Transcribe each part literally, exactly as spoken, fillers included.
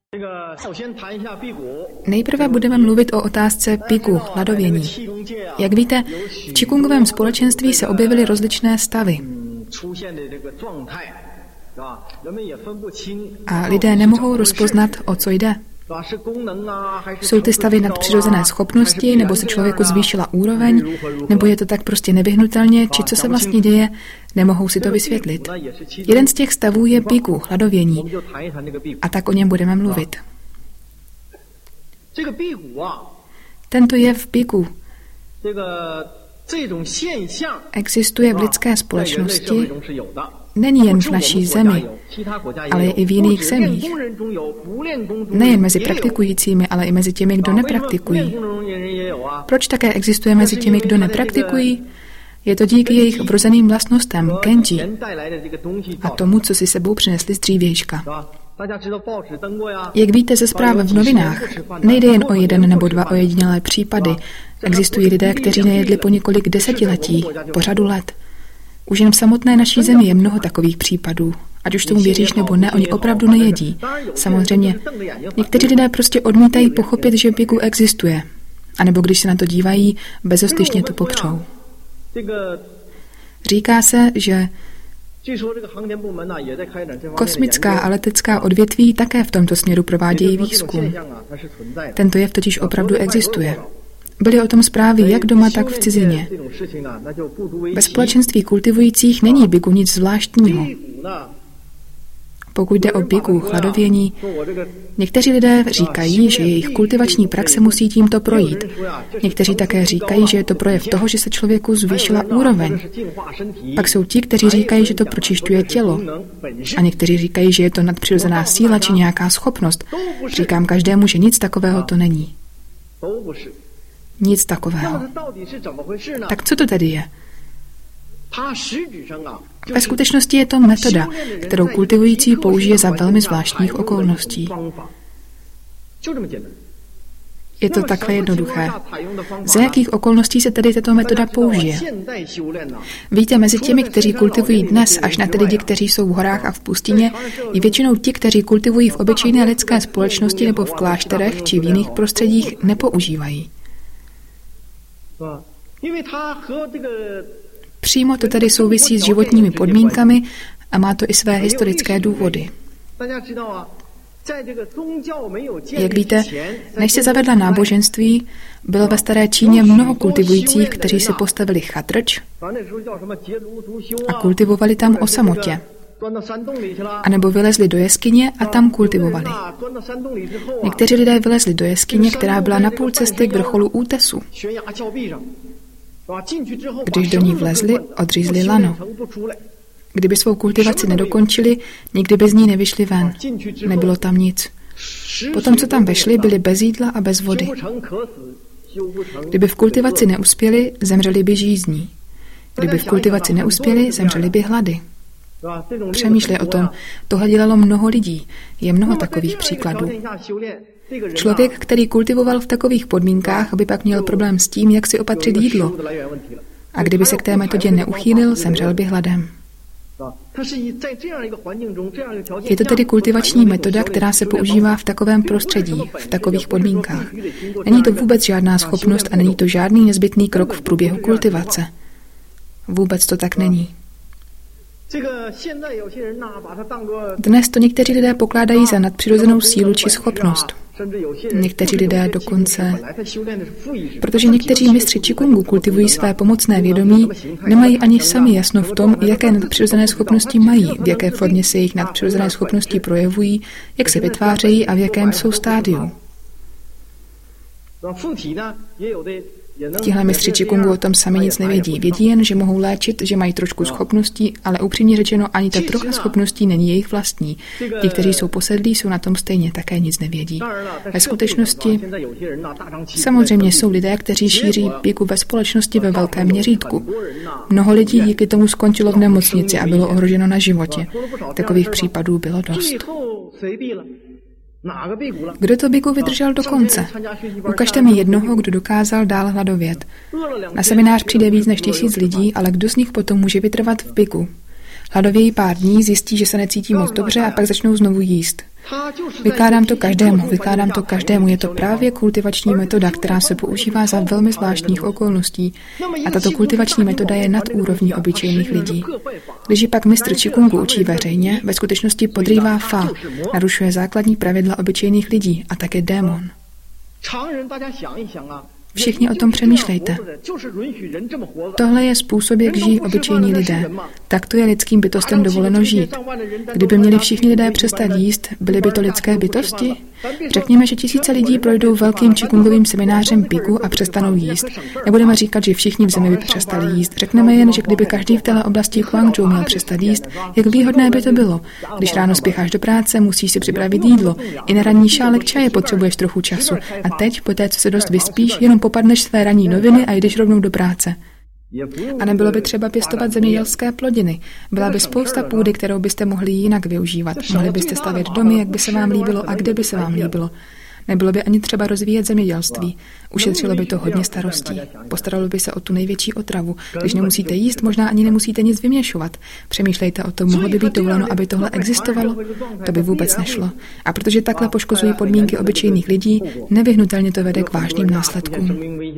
Nejprve budeme mluvit o otázce bigu, hladovění. Jak víte, v čikungovém společenství se objevily rozličné stavy. A lidé nemohou rozpoznat, o co jde. Jsou ty stavy nadpřirozené schopnosti, nebo se člověku zvýšila úroveň, nebo je to tak prostě nevyhnutelně, či co se vlastně děje, nemohou si to vysvětlit. Jeden z těch stavů je bigu, hladovění, a tak o něm budeme mluvit. Tento jev bigu existuje v lidské společnosti, není jen v naší zemi, ale i v jiných zemích. Nejen mezi praktikujícími, ale i mezi těmi, kdo nepraktikují. Proč také existuje mezi těmi, kdo nepraktikují? Je to díky jejich vrozeným vlastnostem, kenji, a tomu, co si sebou přinesli z dřívějška. Jak víte ze zpráv v novinách, nejde jen o jeden nebo dva ojedinělé případy. Existují lidé, kteří nejedli po několik desetiletí, po řadu let. Už jen v samotné naší zemi je mnoho takových případů. Ať už tomu věříš nebo ne, oni opravdu nejedí. Samozřejmě, někteří lidé prostě odmítají pochopit, že bigu existuje. A nebo když se na to dívají, bezostyšně to popřou. Říká se, že kosmická a letecká odvětví také v tomto směru provádějí výzkum. Tento jev totiž opravdu existuje. Byly o tom zprávy jak doma, tak v cizině. Ve společenství kultivujících není bigu nic zvláštního. Pokud jde o bigu, hladovění, někteří lidé říkají, že jejich kultivační praxe musí tímto projít. Někteří také říkají, že je to projev toho, že se člověku zvýšila úroveň. Pak jsou ti, kteří říkají, že to pročišťuje tělo. A někteří říkají, že je to nadpřirozená síla či nějaká schopnost. Říkám každému, že nic takového to není. Nic takového. Tak co to tedy je? Ve skutečnosti je to metoda, kterou kultivující použije za velmi zvláštních okolností. Je to takhle jednoduché. Za jakých okolností se tedy tato metoda použije? Víte, mezi těmi, kteří kultivují dnes, až na ty lidi, kteří jsou v horách a v pustině, je většinou ti, kteří kultivují v obyčejné lidské společnosti nebo v klášterech či v jiných prostředích, nepoužívají. Přímo to tedy souvisí s životními podmínkami a má to i své historické důvody. Jak víte, než se zavedla náboženství, bylo ve staré Číně mnoho kultivujících, kteří si postavili chatrč a kultivovali tam o samotě. A nebo vylezli do jeskyně a tam kultivovali. Někteří lidé vylezli do jeskyně, která byla na půl cesty k vrcholu útesu. Když do ní vlezli, odřízli lano. Kdyby svou kultivaci nedokončili, nikdy by z ní nevyšli ven. Nebylo tam nic. Potom, co tam vešli, byli bez jídla a bez vody. Kdyby v kultivaci neuspěli, zemřeli by žízní. Kdyby v kultivaci neuspěli, zemřeli by hlady. Přemýšlej o tom. Tohle dělalo mnoho lidí. Je mnoho takových příkladů. Člověk, který kultivoval v takových podmínkách, by pak měl problém s tím, jak si opatřit jídlo. A kdyby se k té metodě neuchýlil, zemřel by hladem. Je to tedy kultivační metoda, která se používá v takovém prostředí, v takových podmínkách. Není to vůbec žádná schopnost a není to žádný nezbytný krok v průběhu kultivace. Vůbec to tak není. Dnes to někteří lidé pokládají za nadpřirozenou sílu či schopnost. Někteří lidé dokonce, protože někteří mistři čikungu kultivují své pomocné vědomí, nemají ani sami jasno v tom, jaké nadpřirozené schopnosti mají, v jaké formě se jejich nadpřirozené schopnosti projevují, jak se vytvářejí a v jakém jsou stádiu. Tihle mistři čikungu o tom sami nic nevědí. Vědí jen, že mohou léčit, že mají trošku schopností, ale upřímně řečeno ani ta trocha schopností není jejich vlastní. Ti, kteří jsou posedlí, jsou na tom stejně, také nic nevědí. Ve skutečnosti samozřejmě jsou lidé, kteří šíří bigu ve společnosti ve velkém měřítku. Mnoho lidí díky tomu skončilo v nemocnici a bylo ohroženo na životě. Takových případů bylo dost. Kdo to bigu vydržel do konce? Ukažte mi jednoho, kdo dokázal dál hladovět. Na seminář přijde víc než tisíc lidí, ale kdo z nich potom může vytrvat v bigu? Hladovějí pár dní, zjistí, že se necítí moc dobře a pak začnou znovu jíst. Vykládám to každému, vykládám to každému. Je to právě kultivační metoda, která se používá za velmi zvláštních okolností. A tato kultivační metoda je nad úrovní obyčejných lidí. Když ji pak mistr Qigongu učí veřejně, ve skutečnosti podrývá Fa, narušuje základní pravidla obyčejných lidí a také démon. Všichni o tom přemýšlejte. Tohle je způsob, jak žijí obyčejní lidé. Takto je lidským bytostem dovoleno žít. Kdyby měli všichni lidé přestat jíst, byly by to lidské bytosti? Řekněme, že tisíce lidí projdou velkým qigongovým seminářem Bigu a přestanou jíst. Nebudeme říkat, že všichni v zemi by přestali jíst. Řekneme jen, že kdyby každý v téhle oblasti Guangzhou měl přestat jíst, jak výhodné by to bylo. Když ráno spěcháš do práce, musíš si připravit jídlo. I na ranní šálek čaje potřebuješ trochu času. A teď, poté, co se dost vyspíš, jenom popadneš své ranní noviny a jdeš rovnou do práce. A nebylo by třeba pěstovat zemědělské plodiny. Byla by spousta půdy, kterou byste mohli jinak využívat. Mohli byste stavět domy, jak by se vám líbilo a kde by se vám líbilo. Nebylo by ani třeba rozvíjet zemědělství. Ušetřilo by to hodně starostí. Postaralo by se o tu největší otravu. Když nemusíte jíst, možná ani nemusíte nic vyměšovat. Přemýšlejte o tom, mohlo by být dovoleno, aby tohle existovalo? To by vůbec nešlo. A protože takhle poškozují podmínky obyčejných lidí, nevyhnutelně to vede k vážným následkům.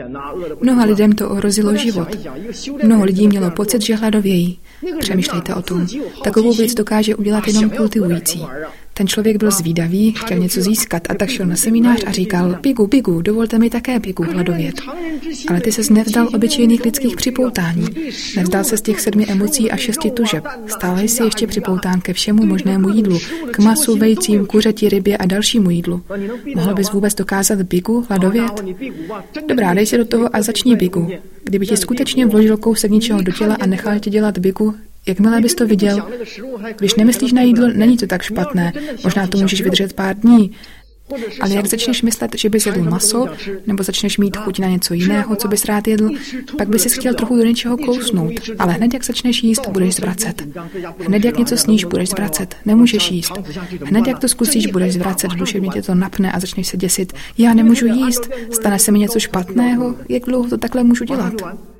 Mnoha lidem to ohrozilo život. Mnoho lidí mělo pocit, že hladovějí. Přemýšlejte o tom. Takovou věc dokáže udělat jenom kultivující. Ten člověk byl zvídavý, chtěl něco získat a tak šel na seminář a říkal: Bigu, Bigu, dovolte mi také Bigu hladovět. Ale ty ses nevzdal obyčejných lidských připoutání. Nevzdal se z těch sedmi emocí a šesti tužeb. Stále jsi ještě připoután ke všemu možnému jídlu, k masu, vejcím, kuřeti, rybě a dalšímu jídlu. Mohl bys vůbec dokázat Bigu hladovět? Dobrá, dej si do toho a začni Bigu. Kdyby ti skutečně vložil kousek něčeho do těla a nechal tě dělat Bigu, jakmile bys to viděl, když nemyslíš na jídlo, není to tak špatné. Možná to můžeš vydržet pár dní. Ale jak začneš myslet, že bys jedl maso, nebo začneš mít chuť na něco jiného, co bys rád jedl, pak bys si chtěl trochu do něčeho kousnout. Ale hned jak začneš jíst, budeš zvracet. Hned jak něco sníš, budeš zvracet. Nemůžeš jíst. Hned jak to zkusíš, budeš zvracet. Duševně tě to napne a začneš se děsit. Já nemůžu jíst. Stane se mi něco špatného. Jak dlouho to takhle můžu dělat?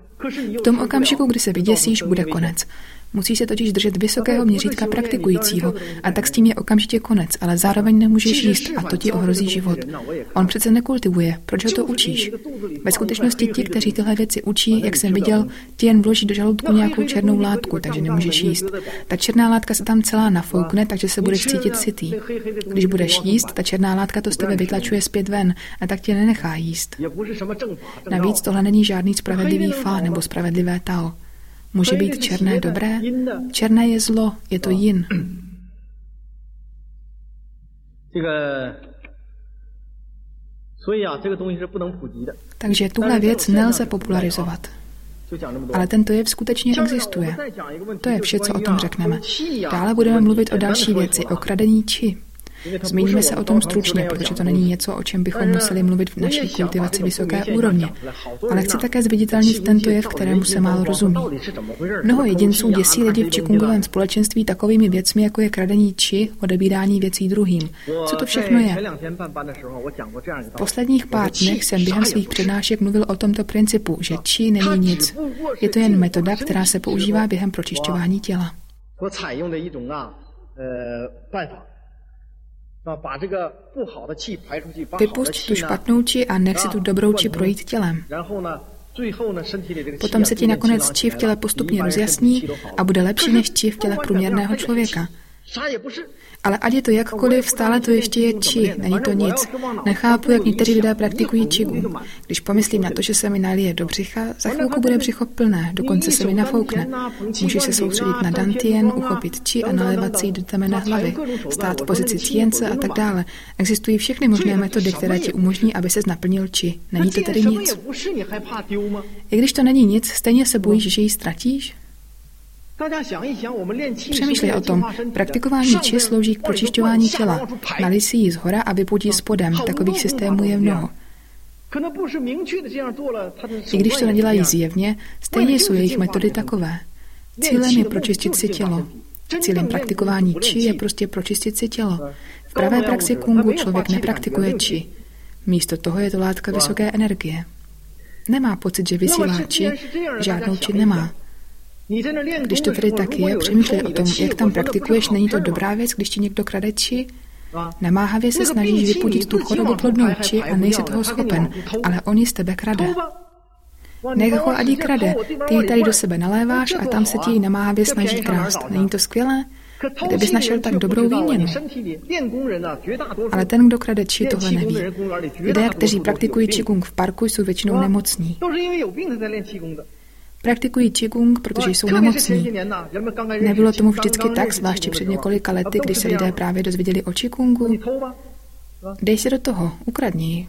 V tom okamžiku, kdy se vyděsíš, bude konec. Musíš se totiž držet vysokého měřítka praktikujícího a tak s tím je okamžitě konec, ale zároveň nemůžeš jíst a to ti ohrozí život. On přece nekultivuje, proč ho to učíš? Ve skutečnosti ti, kteří tyhle věci učí, jak jsem viděl, ti jen vloží do žaludku nějakou černou látku, takže nemůžeš jíst. Ta černá látka se tam celá nafoukne, takže se budeš cítit sytý. Když budeš jíst, ta černá látka to z tebe vytlačuje zpět ven a tak tě nenechá jíst. Navíc tohle není žádný spravedlivý Fa nebo spravedlivé Tao. Může být černé dobré? Černé je zlo, je to yin. Takže tuhle věc nelze popularizovat. Ale tento jev skutečně existuje. To je vše, co o tom řekneme. Dále budeme mluvit o další věci, o kradení či. Zmíníme se o tom stručně, protože to není něco, o čem bychom museli mluvit v naší kultivaci vysoké úrovně. Ale chci také zviditelnit tento jev, kterému se málo rozumí. Mnoho jedinců děsí lidi v qigongovém společenství takovými věcmi, jako je kradení či odebírání věcí druhým. Co to všechno je? V posledních pár dnech jsem během svých přednášek mluvil o tomto principu, že či není nic. Je to jen metoda, která se používá během pročišťování těla. Vypusť tu špatnou či a nech si tu dobrou či projít tělem. Potom se ti nakonec či v těle postupně rozjasní a bude lepší než či v těle průměrného člověka. Ale ať je to jakkoliv, stále to ještě je či, není to nic. Nechápu, jak někteří lidé praktikují qigu. Když pomyslím na to, že se mi nalije do břicha, za chvilku bude břicho plné, dokonce se mi nafoukne. Můžeš se soustředit na dantien, uchopit či a nalévat si do temené hlavy, stát v pozici cience a tak dále. Existují všechny možné metody, které ti umožní, aby ses naplnil či. Není to tedy nic. I když to není nic, stejně se bojíš, že ji ztratíš? Přemýšlej o tom. Praktikování či slouží k pročišťování těla. Nalij si ji zhora a vypud ji spodem. Takových systémů je mnoho. I když to nedělají zjevně, stejně jsou jejich metody takové. Cílem je pročistit si tělo. Cílem praktikování či je prostě pročistit si tělo. V pravé praxi kungu člověk nepraktikuje či. Místo toho je to látka vysoké energie. Nemá pocit, že vysílá či, žádnou či nemá. Když to tedy tak je, přemýšlej o tom, jak tam praktikuješ, není to dobrá věc, když ti někdo krade či. Namáhavě se snažíš vypudit tu choroboplodnou či a nejsi toho schopen, ale on ji z tebe krade. Nech ho, ať ji krade, ty ji tady do sebe naléváš a tam se ti ji namáhavě snaží krást. Není to skvělé? Kde bys našel tak dobrou výměnu? Ale ten, kdo krade či, tohle neví. Lidé, kteří praktikují qigong v parku, jsou většinou nemocní. Praktikují qigong, protože jsou nemocní. Nebylo tomu vždycky tak, zvláště před několika lety, když se lidé právě dozvěděli o qigongu. Dej se do toho, ukradni ji.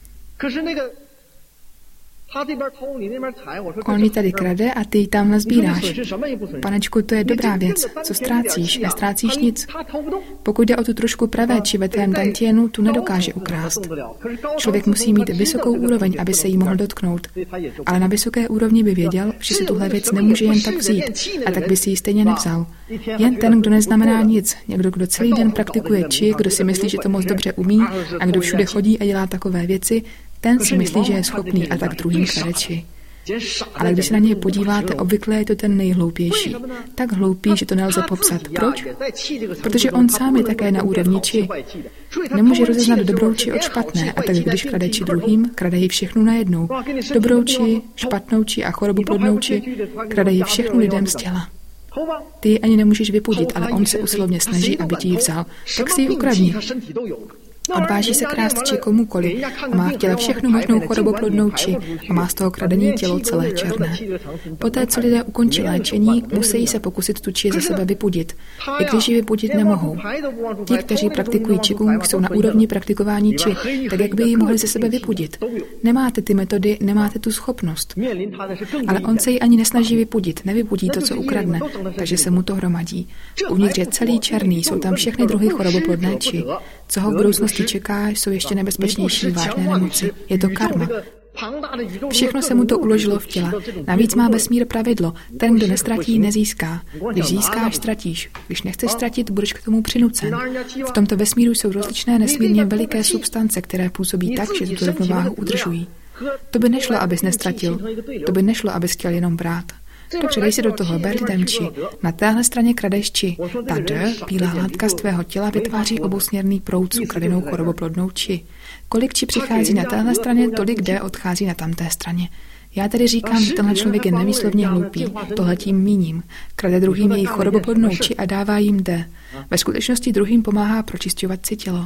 On ji tady krade a ty ji tam nazbíráš. Panečku, to je dobrá věc. Co ztrácíš? Nestrácíš nic. Pokud jde o tu trošku pravé či ve tvém dantienu, tu nedokáže ukrást. Člověk musí mít vysokou úroveň, aby se jí mohl dotknout. Ale na vysoké úrovni by věděl, že si tuhle věc nemůže jen tak vzít. A tak by si ji stejně nevzal. Jen ten, kdo neznamená nic, někdo, kdo celý den praktikuje či, kdo si myslí, že to moc dobře umí a kdo všude chodí a dělá takové věci, ten si myslí, že je schopný a tak druhým kradeči. Ale když se na něj podíváte, obvykle je to ten nejhloupější. Tak hloupý, že to nelze popsat. Proč? Protože on sám je také na úrovni či. Nemůže rozeznat dobrou či od špatné, a tak když krade či druhým, krade ji všechnu najednou. Dobrou či, špatnou či a choroboplodnou či, krade ji všechnu lidem z těla. Ty ji ani nemůžeš vypudit, ale on se usilovně snaží, aby ti ji vzal. Tak si ji ukradni. Odváží se krást či komukoli a má v těle všechnu možnou choroboplodnou či a má z toho kradení tělo celé černé. Poté, co lidé ukončí léčení, musí se pokusit tu či ze sebe vypudit, i když ji vypudit nemohou. Ti, kteří praktikují qigong, jsou na úrovni praktikování či, tak jak by ji mohli ze sebe vypudit. Nemáte ty metody, nemáte tu schopnost. Ale on se ji ani nesnaží vypudit, nevypudí to, co ukradne, takže se mu to hromadí. Uvnitř je celý černý, jsou tam všechny druhy choroboplodné či. Co ho v budoucnosti čeká, jsou ještě nebezpečnější vážné nemoci. Je to karma. Všechno se mu to uložilo v těle. Navíc má vesmír pravidlo. Ten, kdo nestratí, nezíská. Když získáš, ztratíš. Když nechceš ztratit, budeš k tomu přinucen. V tomto vesmíru jsou rozličné nesmírně veliké substance, které působí tak, že tu rovnováhu udržují. To by nešlo, abys nestratil. To by nešlo, abys chtěl jenom brát. Dobře, dej si do toho, ber lidem či. Na téhle straně kradeš či. Ta D, bílá látka z tvého těla, vytváří obousměrný proud s ukradenou choroboplodnou či. Kolik či přichází na téhle straně, tolik D odchází na tamté straně. Já tedy říkám, že tenhle člověk je nevýslovně hloupý, tohle tím míním. Krade druhým jejich choroboplodnou či a dává jim D. Ve skutečnosti druhým pomáhá pročisťovat si tělo.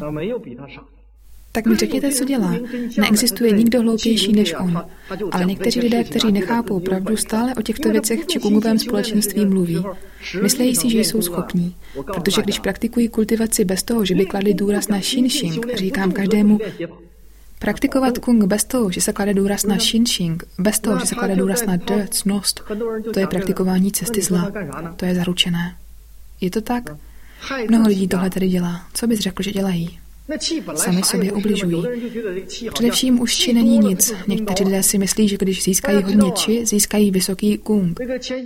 Tak mi řekněte, co dělá. Neexistuje nikdo hloupější než on. Ale někteří lidé, kteří nechápou pravdu, stále o těchto věcech v qigongovém společenství mluví. Myslejí si, že jsou schopní. Protože když praktikují kultivaci bez toho, že by kladli důraz na Xinxing, říkám každému, praktikovat kung bez toho, že se klade důraz na Xinxing, bez toho, že se klade důraz na D, ctnost, to je praktikování cesty zla. To je zaručené. Je to tak? Mnoho lidí tohle tedy dělá. Co bys řekl, že dělají? Sami sobě ubližují. Především už či není nic. Někteří lidé si myslí, že když získají hodně či, získají vysoký kung.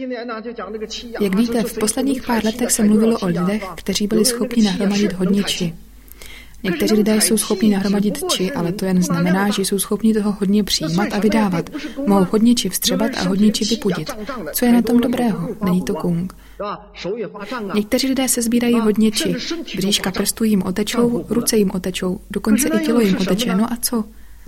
Jak víte, v posledních pár letech se mluvilo o lidech, kteří byli schopni nahromadit hodně či. Někteří lidé jsou schopni nahromadit či, ale to jen znamená, že jsou schopni toho hodně přijímat a vydávat. Mohou hodně či vstřebat a hodně či vypudit. Co je na tom dobrého? Není to kung. Někteří lidé se sbírají hodně či. Bříška prstů jim otečou, ruce jim otečou, dokonce i tělo jim oteče. No a co?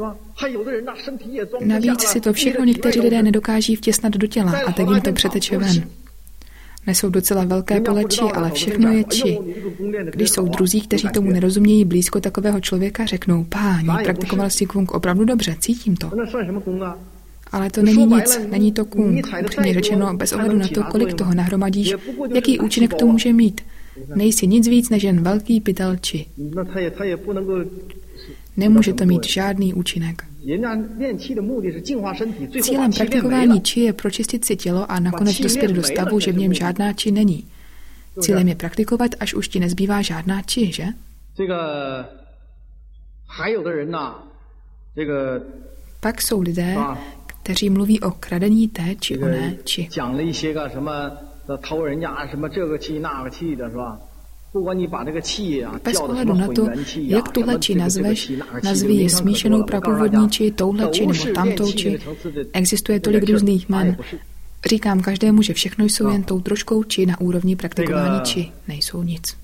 Navíc si to všechno někteří lidé nedokáží vtěsnat do těla a tak jim to přeteče ven. Nesou docela velké pole či, ale všechno je či. Když jsou druzí, kteří tomu nerozumějí blízko takového člověka, řeknou, páni, praktikoval si kung opravdu dobře, cítím to. Ale to není nic, není to kung. Upřímně řečeno, bez ohledu na to, kolik toho nahromadíš, jaký účinek to může mít. Nejsi nic víc než jen velký pytel či. Nemůže to mít žádný účinek. Cílem praktikování či je pročistit si tělo a nakonec dospět do stavu, že v něm žádná či není. Cílem je praktikovat, až už ti nezbývá žádná či, že? Pak jsou lidé, kteří mluví o kradení té či oné či. Bez ohledu na to, jak tuhle či nazveš, nazví ji smíšenou prapůvodní či, touhle či nebo tamtou či. Existuje tolik různých jmen. Říkám každému, že všechno jsou jen tou troškou či na úrovni praktikování či nejsou nic.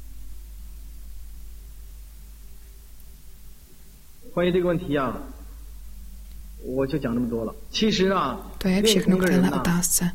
To je všechno k téhle otázce.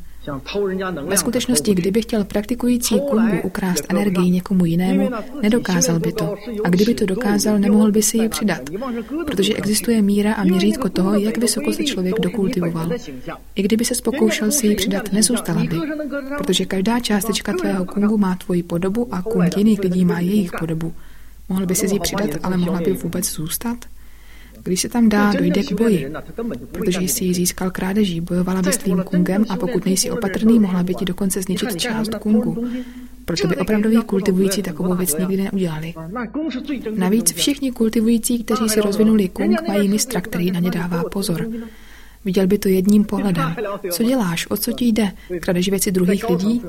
Ve skutečnosti, kdyby chtěl praktikující kungu ukrást energii někomu jinému, nedokázal by to. A kdyby to dokázal, nemohl by si ji přidat. Protože existuje míra a měřítko toho, jak vysoko se člověk dokultivoval. I kdyby se pokoušel si ji přidat, nezůstala by. Protože každá částečka tvého kungu má tvoji podobu a kung jiných lidí má jejich podobu. Mohl by si ji přidat, ale mohla by vůbec zůstat? Když se tam dá, dojde k boji, protože jsi ji získal krádeží, bojovala by s tvým kungem a pokud nejsi opatrný, mohla by ti dokonce zničit část kungu. Proto by opravdoví kultivující takovou věc nikdy neudělali. Navíc všichni kultivující, kteří si rozvinuli kung, mají mistra, který na ně dává pozor. Viděl by to jedním pohledem. Co děláš? O co ti jde? Kradeš věci druhých lidí?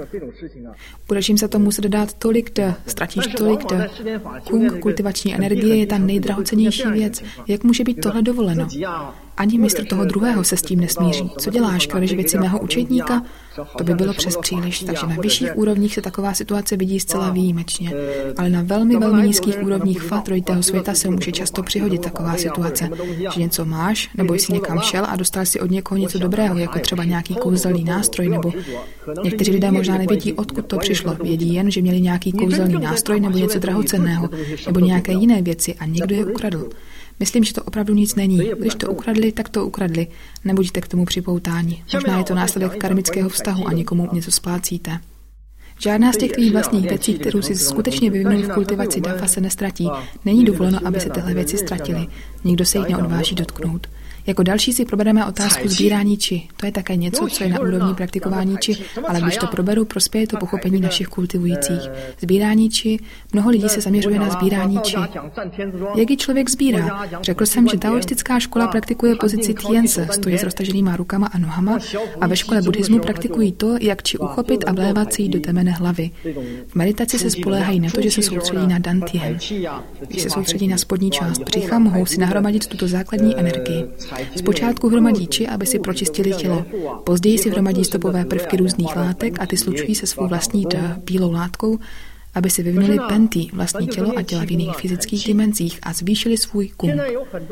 Budeš jim za to muset dát tolik d, ztratíš tolik d. Kung, kultivační energie, je ta nejdrahocennější věc. Jak může být tohle dovoleno? Ani mistr toho druhého se s tím nesmíří. Co děláš? Kradeš věci mého učedníka? To by bylo přes příliš, takže na vyšších úrovních se taková situace vidí zcela výjimečně. Ale na velmi, velmi nízkých úrovních fa trojitého světa se může často přihodit taková situace, že něco máš, nebo jsi někam šel a dostal si od někoho něco dobrého, jako třeba nějaký kouzelný nástroj, nebo někteří lidé možná nevědí, odkud to přišlo. Vědí jen, že měli nějaký kouzelný nástroj nebo něco drahocenného, nebo nějaké jiné věci a někdo je ukradl. Myslím, že to opravdu nic není. Když to ukradli, tak to ukradli. Nebuďte k tomu připoutáni. Možná je to následek karmického vztahu a někomu něco splácíte. Žádná z těch tvých vlastních věcí, kterou si skutečně vyvinul v kultivaci dafa, se nestratí. Není dovoleno, aby se tyhle věci ztratily. Nikdo se jich neodváží dotknout. Jako další si probereme otázku sbírání či. To je také něco, co je na úrovni praktikování či, ale když to proberu, prospěje to pochopení našich kultivujících. Sbírání či, mnoho lidí se zaměřuje na sbírání či. Jak ji člověk sbírá? Řekl jsem, že taoistická škola praktikuje pozici tiense, stojí s roztaženýma rukama a nohama, a ve škole buddhismu praktikují to, jak či uchopit a vlévat si ji do temene hlavy. V meditaci se spoléhají na to, že se soustředí na dantien. Když se soustředí na spodní část břicha, mohou si nahromadit tuto základní energii. Zpočátku hromadí či, aby si pročistili tělo. Později si hromadí stopové prvky různých látek a ty slučují se svou vlastní d, bílou látkou, aby si vyvinuli penty, vlastní tělo a těla v jiných fyzických dimenzích a zvýšili svůj kung.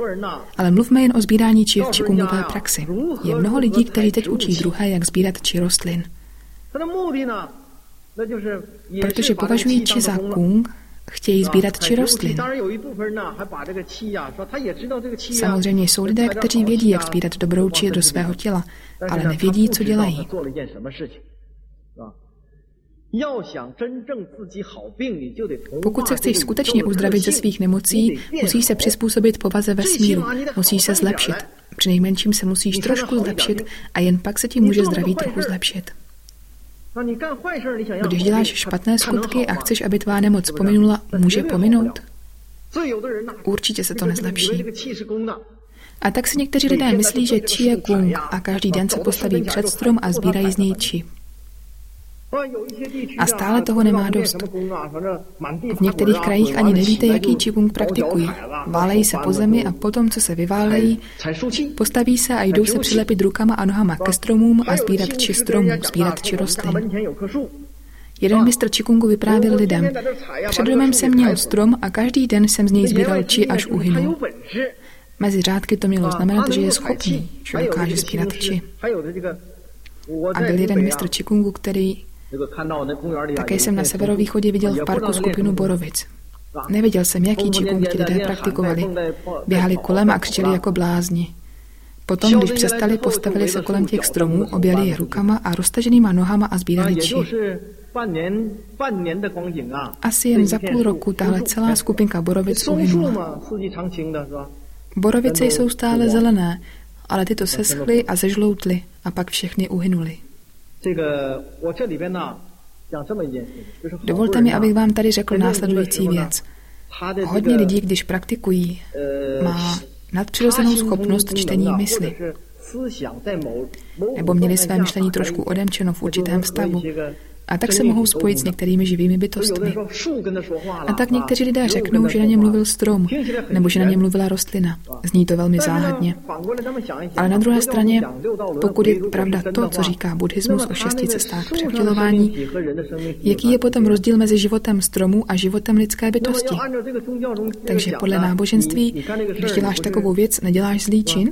Ale mluvme jen o sbírání či v čikungové praxi. Je mnoho lidí, kteří teď učí druhé, jak sbírat či rostlin. Protože považují či za kung, chtějí sbírat či rostlin. Samozřejmě jsou lidé, kteří vědí, jak sbírat dobrou či do svého těla, ale nevědí, co dělají. Pokud se chceš skutečně uzdravit ze svých nemocí, musíš se přizpůsobit povaze vesmíru, musíš se zlepšit. Přinejmenším se musíš trošku zlepšit a jen pak se ti může zdraví trochu zlepšit. Když děláš špatné skutky a chceš, aby tvá nemoc pominula, může pominout? Určitě se to nezlepší. A tak si někteří lidé myslí, že či je kung a každý den se postaví před strom a sbírají z něj či. A stále toho nemá dost. V některých krajích ani nevíte, jaký čikung praktikují. Válejí se po zemi a potom, co se vyválejí, postaví se a jdou se přilepit rukama a nohama ke stromům a sbírat či stromů, sbírat či rostlin. Jeden mistr čikungu vyprávěl lidem. Před domem jsem měl strom a každý den jsem z něj sbíral či, až uhynul. Mezi řádky to mělo znamenat, že je schopný, že dokáže sbírat či. A byl jeden mistr čikungu, který také jsem na severovýchodě viděl v parku skupinu borovic. Nevěděl jsem, jaký čikung ti lidé praktikovali. Běhali kolem a křičeli jako blázni. Potom, když přestali, postavili se kolem těch stromů, objali je rukama a roztaženýma nohama a sbírali či. Asi jen za půl roku tahle celá skupinka borovic uhynula. Borovice jsou stále zelené, ale tyto seschly a zežloutly a pak všechny uhynuly. Dovolte mi, abych vám tady řekl následující věc. Hodně lidí, když praktikují, má nadpřirozenou schopnost čtení mysli. Nebo měli své myšlení trošku odemčeno v určitém stavu. A tak se mohou spojit s některými živými bytostmi. A tak někteří lidé řeknou, že na ně mluvil strom, nebo že na ně mluvila rostlina. Zní to velmi záhadně. Ale na druhé straně, pokud je pravda to, co říká buddhismus o šesti cestách převtělování, jaký je potom rozdíl mezi životem stromu a životem lidské bytosti? Takže podle náboženství, když děláš takovou věc, neděláš zlý čin?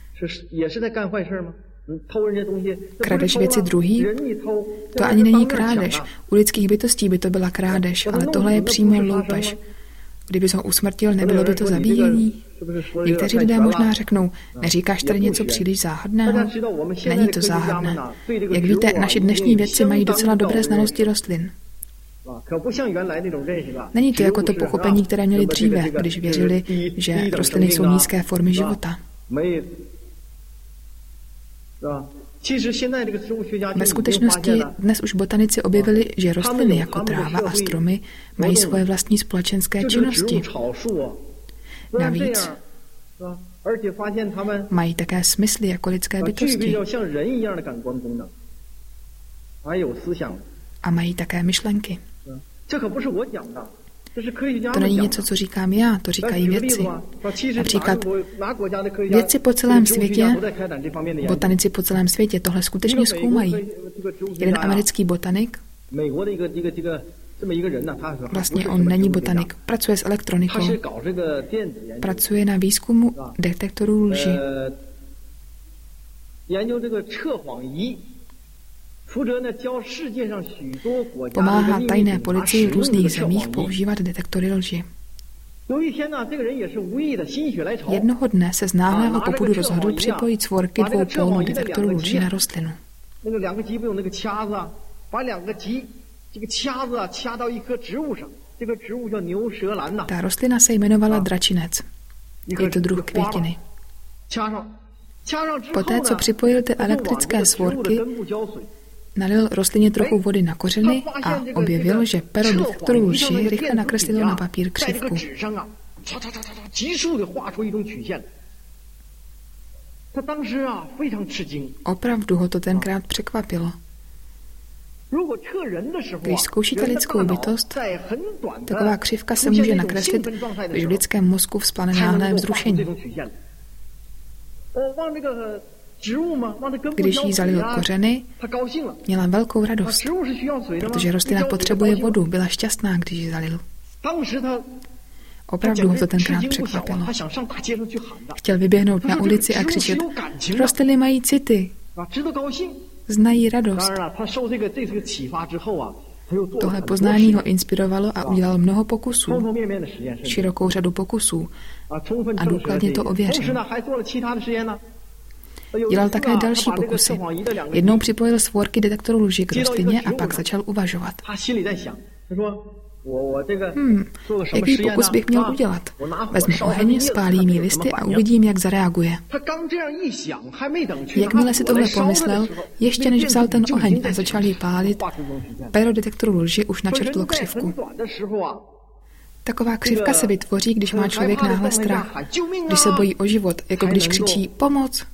Kradeš věci druhý? To ani není krádež. U lidských bytostí by to byla krádež, ale tohle je přímo loupež. Kdybys ho usmrtil, nebylo by to zabíjení? Někteří lidé možná řeknou, neříkáš tady něco příliš záhadného? Není to záhadné. Jak víte, naši dnešní vědci mají docela dobré znalosti rostlin. Není to jako to pochopení, které měli dříve, když věřili, že rostliny jsou nízké formy života. Ve skutečnosti dnes už botanici objevili, že rostliny jako tráva a stromy mají svoje vlastní společenské činnosti. Navíc mají také smysly jako lidské bytosti. A mají také myšlenky. To není něco, co říkám já, to říkají vědci. Například vědci po celém světě, botanici po celém světě tohle skutečně zkoumají. Jeden americký botanik, vlastně on není botanik, pracuje s elektronikou, pracuje na výzkumu detektorů lži. Pomáhá tajné policii v různých zemích používat detektory lži. Jednoho dne se z náhlého popudu rozhodl připojit svorky dvoupólů detektorů lži na rostlinu. Ta rostlina se jmenovala dračinec. Je to druh květiny. Poté, co připojil ty elektrické svorky, nalil rostlině trochu vody na kořeny a objevil, že pero detektoru lži rychle nakreslilo na papír křivku. Opravdu ho to tenkrát překvapilo. Když zkoušíte lidskou bytost, taková křivka se může nakreslit, když v lidském mozku vzplane náhlé vzrušení. Když jí zalil kořeny, měla velkou radost, protože rostlina potřebuje vodu, byla šťastná, když ji zalil. Opravdu ho to tenkrát překvapilo. Chtěl vyběhnout na ulici a křičet, rostliny mají city, znají radost. Tohle poznání ho inspirovalo a udělal mnoho pokusů, širokou řadu pokusů a důkladně to ověřil. Dělal také další pokusy. Jednou připojil svorky detektoru lži k rostlině a pak začal uvažovat. Hmm, jaký pokus bych měl udělat? Vezmu oheň, spálím jí listy a uvidím, jak zareaguje. Jakmile si tohle pomyslel, ještě než vzal ten oheň a začal ji pálit, pero detektoru lži už načrtlo křivku. Taková křivka se vytvoří, když má člověk náhle strach, když se bojí o život, jako když křičí pomoc.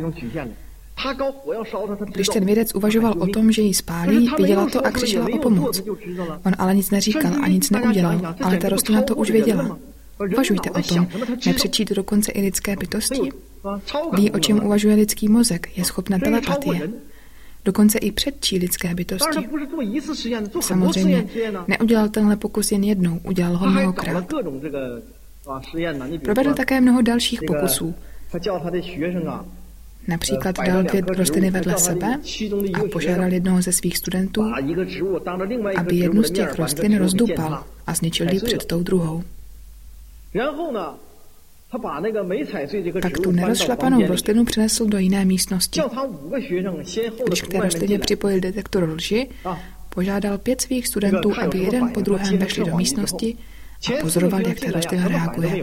Když ten vědec uvažoval o tom, že ji spálí, viděla to a křičela o pomoc. On ale nic neříkal a nic neudělal, ale ta rostlina to už věděla. Uvažujte o tom, nepřečí to dokonce i lidské bytosti? Ví, o čem uvažuje lidský mozek, je schopna telepatie. Dokonce i předčí lidské bytosti. Samozřejmě, neudělal tenhle pokus jen jednou, udělal ho mnohokrát. Provedl také mnoho dalších pokusů. Například dal dvě rostliny vedle sebe a požádal jednoho ze svých studentů, aby jednu z těch rostlin rozdupal a zničil ji před tou druhou. Pak tu nerozšlapanou rostlinu přenesl do jiné místnosti. Když k té rostlině připojil detektor lži, požádal pět svých studentů, aby jeden po druhém vešli do místnosti a pozoroval, jak ta rostlina reaguje.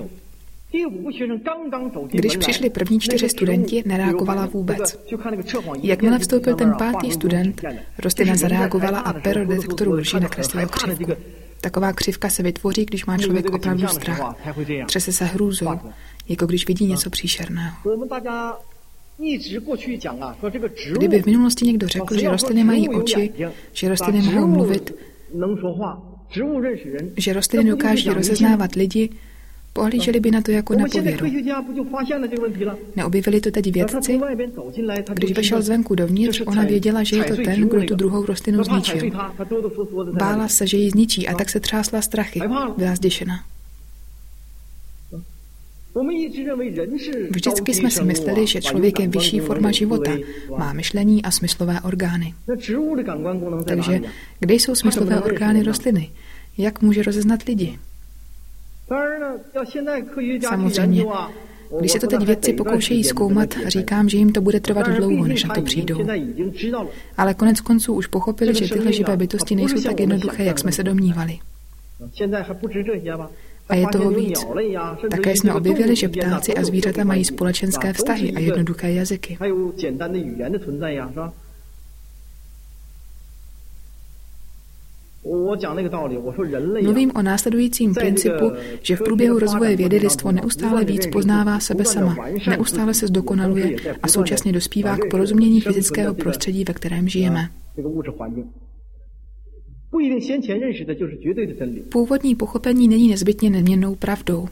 Když přišli první čtyři studenti, nereagovala vůbec. Jakmile vstoupil ten pátý student, rostlina zareagovala a pero detektoru lži nakreslilo křivku. Taková křivka se vytvoří, když má člověk opravdu strach. Třese se hrůzou, jako když vidí něco příšerného. Kdyby v minulosti někdo řekl, že rostliny mají oči, že rostliny mohou mluvit, že rostliny dokáží rozeznávat lidi, pohlíželi by na to jako na pověru. Neobjevili to teď vědci? Když vešel zvenku dovnitř, ona věděla, že je to ten, kdo tu druhou rostlinu zničil. Bála se, že ji zničí, a tak se třásla strachy. Byla zděšena. Vždycky jsme si mysleli, že člověk je vyšší forma života, má myšlení a smyslové orgány. Takže kde jsou smyslové orgány rostliny? Jak může rozeznat lidi? Samozřejmě, když se to teď vědci pokoušejí zkoumat, říkám, že jim to bude trvat dlouho, než na to přijdou. Ale konec konců už pochopili, že tyhle živé bytosti nejsou tak jednoduché, jak jsme se domnívali. A je toho víc. Také jsme objevili, že ptáci a zvířata mají společenské vztahy a jednoduché jazyky. Mluvím o následujícím principu, že v průběhu rozvoje vědy lidstvo neustále víc poznává sebe sama, neustále se zdokonaluje a současně dospívá k porozumění fyzického prostředí, ve kterém žijeme. Původní pochopení není nezbytně neměnnou pravdou.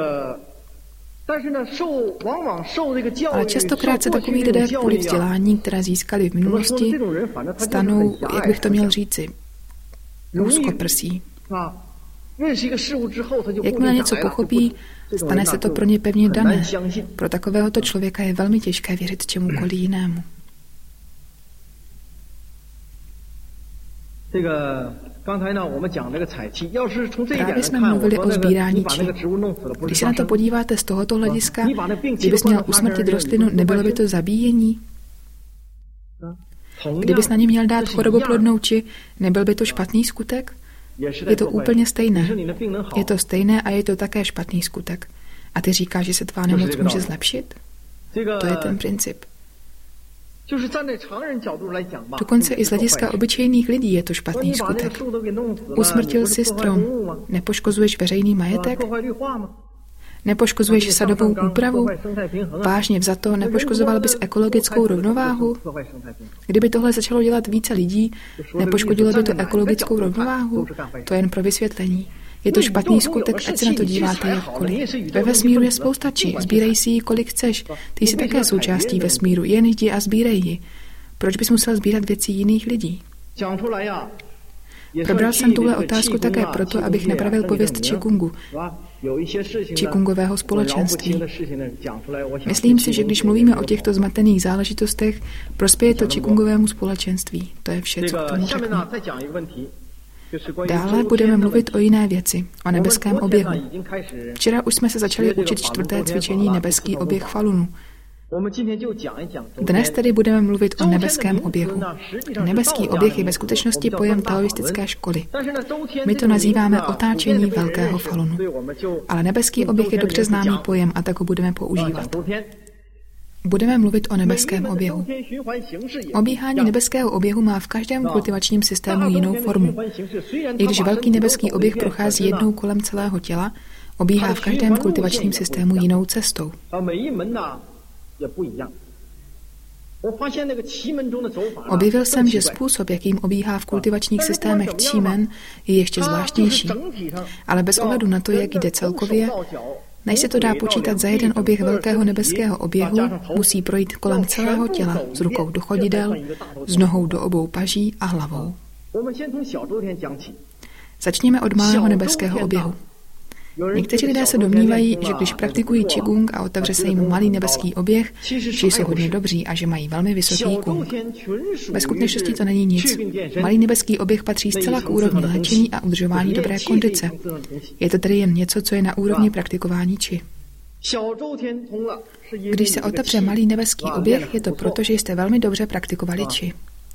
Ale častokrát se takoví lidé kvůli vzdělání, které získali v minulosti, stanou, jak bych to měl říci, úzkoprsí. Jakmile něco pochopí, stane se to pro ně pevně dané. Pro takovéhoto člověka je velmi těžké věřit čemukoliv jinému. Právě jsme mluvili o sbírání či. Když se na to podíváte z tohoto hlediska, kdybys měl usmrtit rostlinu, nebylo by to zabíjení? Kdybys na ní měl dát choroboplodnou či, nebyl by to špatný skutek? Je to úplně stejné. Je to stejné a je to také špatný skutek. A ty říkáš, že se tvá nemoc může zlepšit? To je ten princip. Dokonce i z hlediska obyčejných lidí je to špatný skutek. Usmrtil si strom. Nepoškozuješ veřejný majetek? Nepoškozuješ sadovou úpravu? Vážně vzato, nepoškozoval bys ekologickou rovnováhu? Kdyby tohle začalo dělat více lidí, nepoškodilo by to ekologickou rovnováhu? To je jen pro vysvětlení. Je to špatný skutek, ať se na to díváte jakkoliv. Ve vesmíru je spousta či, sbírej si ji, kolik chceš. Ty jsi také součástí vesmíru, jen jdi a sbírej ji. Proč bys musel sbírat věci jiných lidí? Probral jsem tuhle otázku také proto, abych napravil pověst Qigongu, Qigongového společenství. Myslím si, že když mluvíme o těchto zmatených záležitostech, prospěje to Qigongovému společenství. To je vše, co k tomu řeknu. Dále budeme mluvit o jiné věci, o nebeském oběhu. Včera už jsme se začali učit čtvrté cvičení nebeský oběh Falunu. Dnes tedy budeme mluvit o nebeském oběhu. Nebeský oběh je ve skutečnosti pojem taoistické školy. My to nazýváme otáčení velkého Falunu. Ale nebeský oběh je dobře známý pojem a tak ho budeme používat. Budeme mluvit o nebeském oběhu. Obíhání nebeského oběhu má v každém kultivačním systému jinou formu. I když velký nebeský oběh prochází jednou kolem celého těla, obíhá v každém kultivačním systému jinou cestou. Objevil jsem, že způsob, jakým obíhá v kultivačních systémech Qi-men, je ještě zvláštnější. Ale bez ohledu na to, jak jde celkově, než se to dá počítat za jeden oběh velkého nebeského oběhu, musí projít kolem celého těla, z rukou do chodidel, z nohou do obou paží a hlavou. Začněme od malého nebeského oběhu. Někteří lidé se domnívají, že když praktikují Qigong a otevře se jim malý nebeský oběh, že jsou hodně dobří a že mají velmi vysoký kung. Ve skutečnosti to není nic. Malý nebeský oběh patří zcela k úrovni léčení a udržování dobré kondice. Je to tedy jen něco, co je na úrovni praktikování Qi. Když se otevře malý nebeský oběh, je to proto, že jste velmi dobře praktikovali Qi.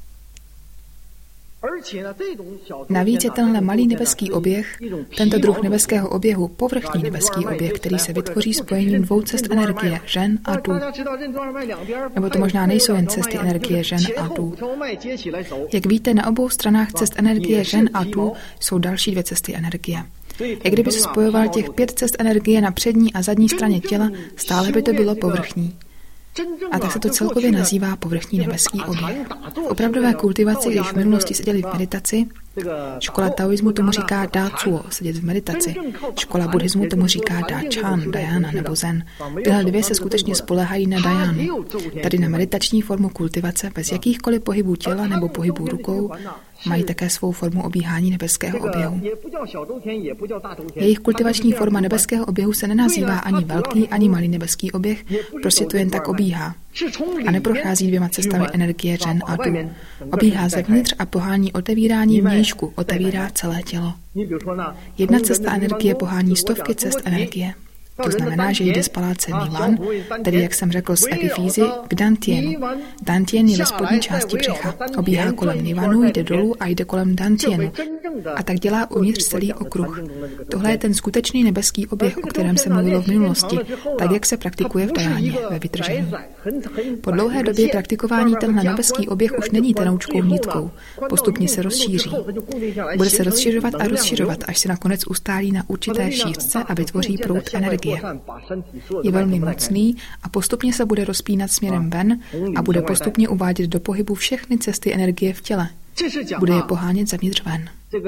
Navíc je tenhle malý nebeský oběh, tento druh nebeského oběhu, povrchní nebeský oběh, který se vytvoří spojením dvou cest energie, Ren a Tu. Nebo to možná nejsou jen cesty energie Ren a Tu. Jak víte, na obou stranách cest energie Ren a Tu jsou další dvě cesty energie. I kdyby se spojoval těch pět cest energie na přední a zadní straně těla, stále by to bylo povrchní. A tak se to celkově nazývá povrchní nebeský oběh. V opravdové kultivaci, když v minulosti seděli v meditaci, škola taoismu tomu říká Da Cuo, sedět v meditaci. Škola buddhismu tomu říká Da Chan, Dhyana nebo Zen. Tyhle dvě se skutečně spoléhají na Dhyanu, tady na meditační formu kultivace bez jakýchkoliv pohybů těla nebo pohybů rukou, mají také svou formu obíhání nebeského oběhu. Jejich kultivační forma nebeského oběhu se nenazývá ani velký, ani malý nebeský oběh, prostě to jen tak obíhá. A neprochází dvěma cestami energie Ren a Du. Obíhá zevnitř a pohání otevírání vnějšku, otevírá celé tělo. Jedna cesta energie pohání stovky cest energie. To znamená, že jde z paláce Milan, tedy jak jsem řekl z Epifízy, k Dantienu. Dantien je ve spodní části břicha. Obíhá kolem Nivanu, jde dolů a jde kolem Dantienu. A tak dělá uvnitř celý okruh. Tohle je ten skutečný nebeský oběh, o kterém se mluvilo v minulosti, tak jak se praktikuje v Dhyáně, ve vytržení. Po dlouhé době praktikování tenhle nebeský oběh už není tenoučkou nitkou. Postupně se rozšíří. Bude se rozšiřovat a rozšiřovat, až se nakonec ustálí na určité šířce a vytvoří proud energie. Je velmi mocný a postupně se bude rozpínat směrem ven a bude postupně uvádět do pohybu všechny cesty energie v těle. Bude je pohánět zevnitř ven.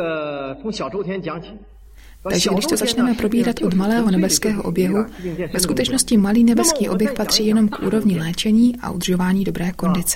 Takže když to začneme probírat od malého nebeského oběhu, ve skutečnosti malý nebeský oběh patří jenom k úrovni léčení a udržování dobré kondice.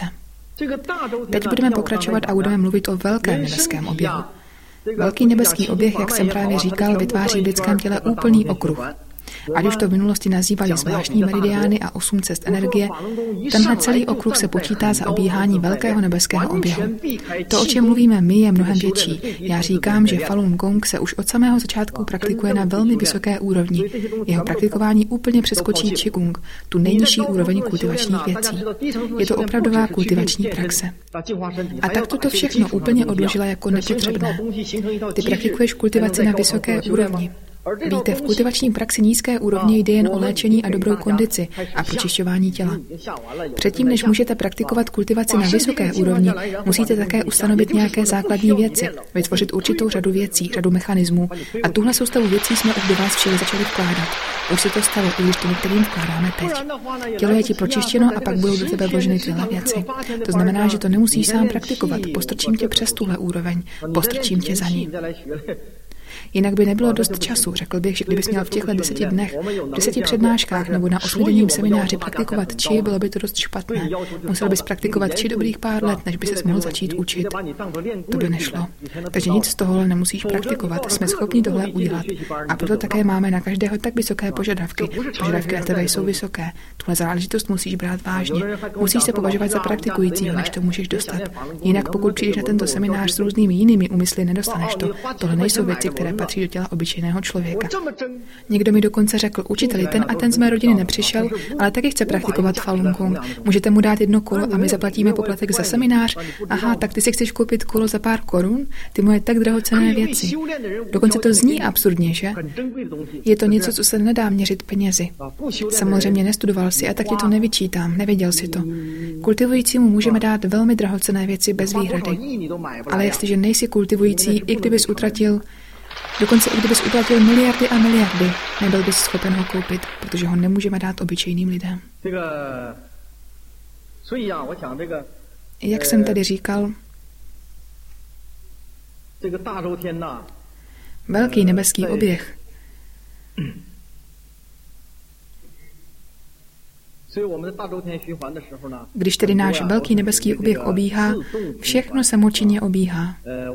Teď budeme pokračovat a budeme mluvit o velkém nebeském oběhu. Velký nebeský oběh, jak jsem právě říkal, vytváří v lidském těle úplný okruh. Ať už to v minulosti nazývali zvláštní meridiány a osm cest energie, tenhle celý okruh se počítá za obíhání velkého nebeského oběhu. To, o čem mluvíme my, je mnohem větší. Já říkám, že Falun Gong se už od samého začátku praktikuje na velmi vysoké úrovni. Jeho praktikování úplně přeskočí Qigong, tu nejnižší úroveň kultivačních věcí. Je to opravdová kultivační praxe. A tak toto všechno úplně odložila jako nepotřebné. Ty praktikuješ kultivaci na vysoké úrovni. Víte, v kultivační praxi nízké úrovně jde jen o léčení a dobrou kondici a pročišťování těla. Předtím, než můžete praktikovat kultivaci na vysoké úrovni, musíte také ustanovit nějaké základní věci, vytvořit určitou řadu věcí, řadu mechanismů. A tuhle soustavu věcí jsme už do vás všeli začali vkládat. Už se to stalo, i když to některým vkládáme teď. Tělo je ti pročištěno a pak budou do tebe vloženy tyhle věci. To znamená, že to nemusíš sám praktikovat. Postrčím tě přes tuhle úroveň, postrčím tě za ní. Jinak by nebylo dost času. Řekl bych, že kdybys měl v těchto deseti dnech, deseti přednáškách nebo na osmidenním semináři praktikovat či, bylo by to dost špatné. Musel bys praktikovat či dobrých pár let, než by ses mohl začít učit. To by nešlo. Takže nic z tohohle nemusíš praktikovat. Jsme schopni tohle udělat. A proto také máme na každého tak vysoké požadavky. Požadavky na tebe jsou vysoké. Tuhle záležitost musíš brát vážně. Musíš se považovat za praktikujícího, než to můžeš dostat. Jinak pokud přijdeš na tento seminář s různými jinými úmysly, nedostaneš to. Tohle nejsou věci, které patří do těla obyčejného člověka. Někdo mi dokonce řekl, učiteli, ten a ten z mé rodiny nepřišel, ale taky chce praktikovat Falun Gong. Můžete mu dát jedno kolo a my zaplatíme poplatek za seminář? Aha, tak ty si chceš koupit kolo za pár korun? Ty moje tak drahocenné věci. Dokonce to zní absurdně, že? Je to něco, co se nedá měřit penězi. Samozřejmě nestudoval si a tak ti to nevyčítám, nevěděl si to. Kultivujícímu můžeme dát velmi drahocenné věci bez výhrady. Ale jestliže nejsi kultivující, i kdybys utratil Dokonce i kdybys uplatil miliardy a miliardy, nebyl bys schopen ho koupit, protože ho nemůžeme dát obyčejným lidem. Jak jsem tady říkal, velký nebeský oběh Když tedy náš velký nebeský oběh obíhá, všechno samočinně obíhá.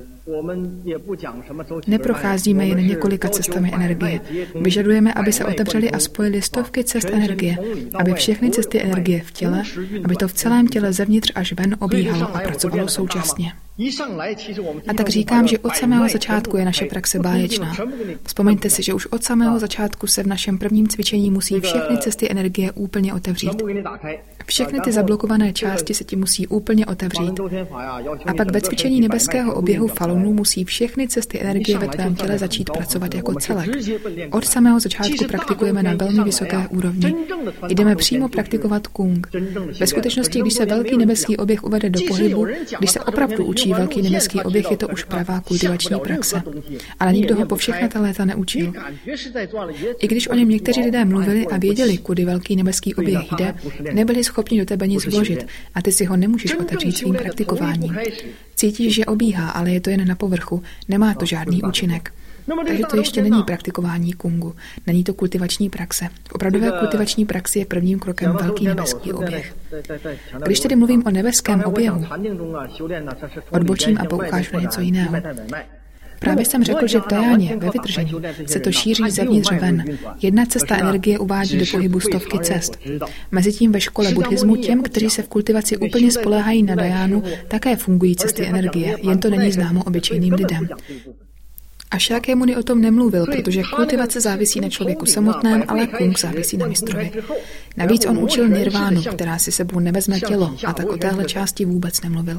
Neprocházíme jen několika cestami energie. Vyžadujeme, aby se otevřely a spojily stovky cest energie, aby všechny cesty energie v těle, aby to v celém těle zevnitř až ven obíhalo a pracovalo současně. A tak říkám, že od samého začátku je naše praxe báječná. Vzpomeňte si, že už od samého začátku se v našem prvním cvičení musí všechny cesty energie úplně otevřít. Všechny ty zablokované části se ti musí úplně otevřít. A pak ve cvičení nebeského oběhu Falun Falunu musí všechny cesty energie ve tvém těle začít pracovat jako celek. Od samého začátku praktikujeme na velmi vysoké úrovni. Jdeme přímo praktikovat kung. Ve skutečnosti, když se velký nebeský oběh uvede do pohybu, když se opravdu učí velký nebeský oběh, je to už pravá kultivační praxe. Ale nikdo ho po všechna ta léta neučil. I když o něm někteří lidé mluvili a věděli, kudy velký nebeský oběh jde, nebyli schopni do tebe nic vložit a ty si ho nemůžeš otevřít svým praktikováním. Cítíš, že obíhá, ale je to jen na povrchu, nemá to žádný účinek. Takže to ještě není praktikování kungu, není to kultivační praxe. V opravdové kultivační praxi je prvním krokem velký nebeský oběh. Když tedy mluvím o nebeském oběhu, odbočím a poukážu na něco jiného. Právě jsem řekl, že v dajáně, ve vytržení, se to šíří zevnitř ven. Jedna cesta energie uvádí do pohybu stovky cest. Mezitím ve škole buddhismu těm, kteří se v kultivaci úplně spoléhají na dajánu, také fungují cesty energie, jen to není známo obyčejným lidem. A Shakyamuni o tom nemluvil, protože kultivace závisí na člověku samotném, ale kung závisí na mistrovi. Navíc on učil nirvánu, která si sebou nevezme tělo, a tak o téhle části vůbec nemluvil.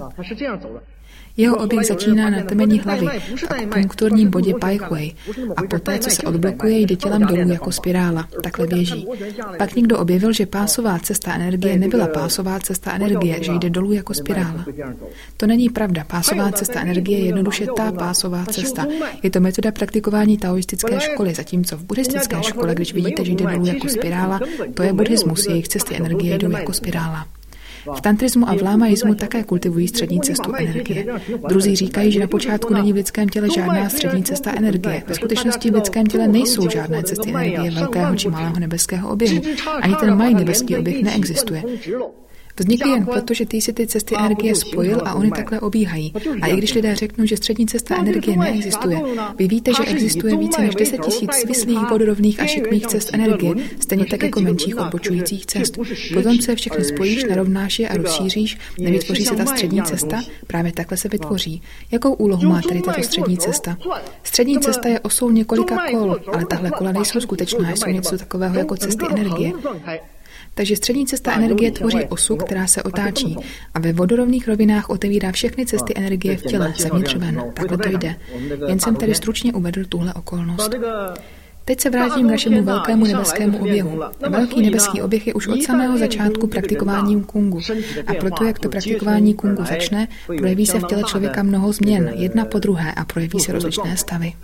Jeho oběh začíná na temení hlavy v akupunkturním bodě Pai Hui a poté, co se odblokuje, jde tělem dolů jako spirála. Takhle běží. Pak někdo objevil, že pásová cesta energie nebyla pásová cesta energie, že jde dolů jako spirála. To není pravda. Pásová cesta energie je jednoduše ta pásová cesta. Je to metoda praktikování taoistické školy, zatímco v buddhistické škole, když vidíte, že jde dolů jako spirála, to je buddhismus, jejich cesty energie jdou jako spirála. V tantrismu a v lámaismu také kultivují střední cestu energie. Druzí říkají, že na počátku není v lidském těle žádná střední cesta energie. Ve skutečnosti v lidském těle nejsou žádné cesty energie velkého či malého nebeského oběhu. Ani ten malý nebeský oběh neexistuje. Vznikly jen proto, že ty si ty cesty energie spojil a oni takhle obíhají. A i když lidé řeknou, že střední cesta energie neexistuje, vy víte, že existuje více než deset tisíc svislých, vodorovných a šikmých cest energie, stejně tak jako menších odbočujících cest. Potom, co je všechny spojíš, narovnáš je a rozšíříš, nevytvoří se ta střední cesta, právě takhle se vytvoří. Jakou úlohu má tedy tato střední cesta? Střední cesta je osou několika kol, ale tahle kola nejsou skutečná, jsou něco takového jako cesty energie. Takže střední cesta energie tvoří osu, která se otáčí a ve vodorovných rovinách otevírá všechny cesty energie v těle, zevnitř ven. Takhle to jde. Jen jsem tady stručně uvedl tuhle okolnost. Teď se vrátím k našemu velkému nebeskému oběhu. Velký nebeský oběh je už od samého začátku praktikováním kungu. A proto, jak to praktikování kungu začne, projeví se v těle člověka mnoho změn, jedna po druhé, a projeví se rozličné stavy.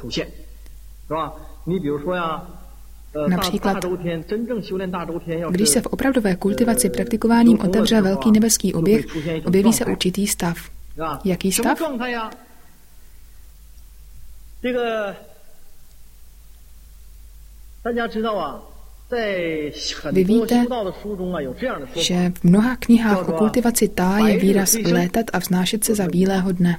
Například, když se v opravdové kultivaci praktikováním otevře velký nebeský oběh, objeví se určitý stav. Jaký stav? Vy víte, že v mnoha knihách o kultivaci tá je výraz létat a vznášet se za bílého dne.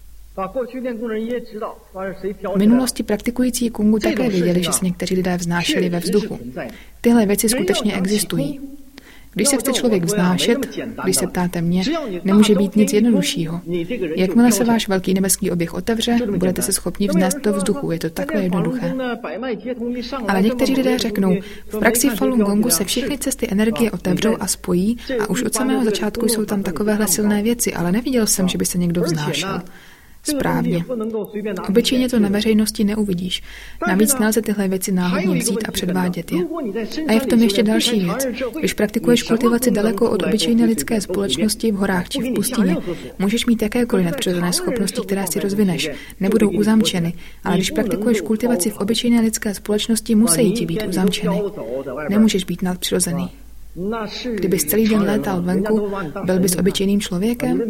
V minulosti praktikující kungu také věděli, že se někteří lidé vznášeli ve vzduchu. Tyhle věci skutečně existují. Když se chce člověk vznášet, když se ptáte mě, nemůže být nic jednoduššího. Jakmile se váš velký nebeský oběh otevře, budete se schopni vznést do vzduchu. Je to takové jednoduché. Ale někteří lidé řeknou, v praxi Falun Gongu se všechny cesty energie otevřou a spojí a už od samého začátku jsou tam takovéhle silné věci, ale neviděl jsem, že by se někdo vznášel. Správně. Obyčejně to na veřejnosti neuvidíš. Navíc nelze tyhle věci náhodně vzít a předvádět je. A je v tom ještě další věc. Když praktikuješ kultivaci daleko od obyčejné lidské společnosti v horách či v pustině, můžeš mít jakékoliv nadpřirozené schopnosti, které si rozvineš. Nebudou uzamčeny, ale když praktikuješ kultivaci v obyčejné lidské společnosti, musí ti být uzamčeny. Nemůžeš být nadpřirozený. Kdybys celý den létal venku, byl bys obyčejným člověkem?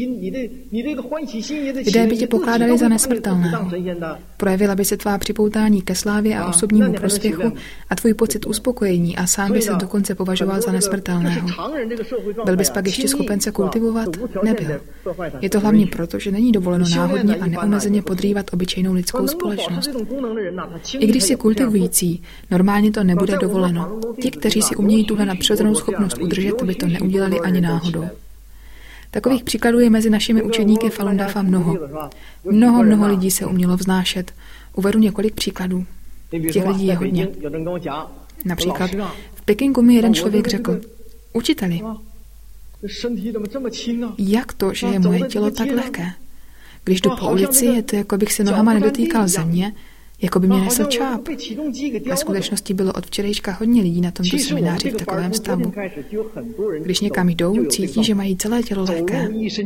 Lidé by tě pokládali za nesmrtelného. Projevila by se tvá připoutání ke slávě a osobnímu prospěchu a tvůj pocit uspokojení a sám by se dokonce považoval za nesmrtelného. Byl bys pak ještě schopen se kultivovat? Nebyl. Je to hlavně proto, že není dovoleno náhodně a neomezeně podrývat obyčejnou lidskou společnost. I když si kultivující, normálně to nebude dovoleno. Ti, kteří si umějí tuhle nadpřirozenou schopnost udržet, by to neudělali ani náhodou. Takových příkladů je mezi našimi učeníky Falun Dafa mnoho. Mnoho, mnoho lidí se umělo vznášet. Uvedu několik příkladů. Těch lidí je hodně. Například v Pekingu mi jeden člověk řekl, učiteli, jak to, že je moje tělo tak lehké? Když jdu po ulici, je to, jako bych se nohama nedotýkal země, jako by mě nesl čáp. Ve skutečnosti bylo od včerejška hodně lidí na tomto semináři v takovém stavu. Když někam jdou, cítí, že mají celé tělo lehké.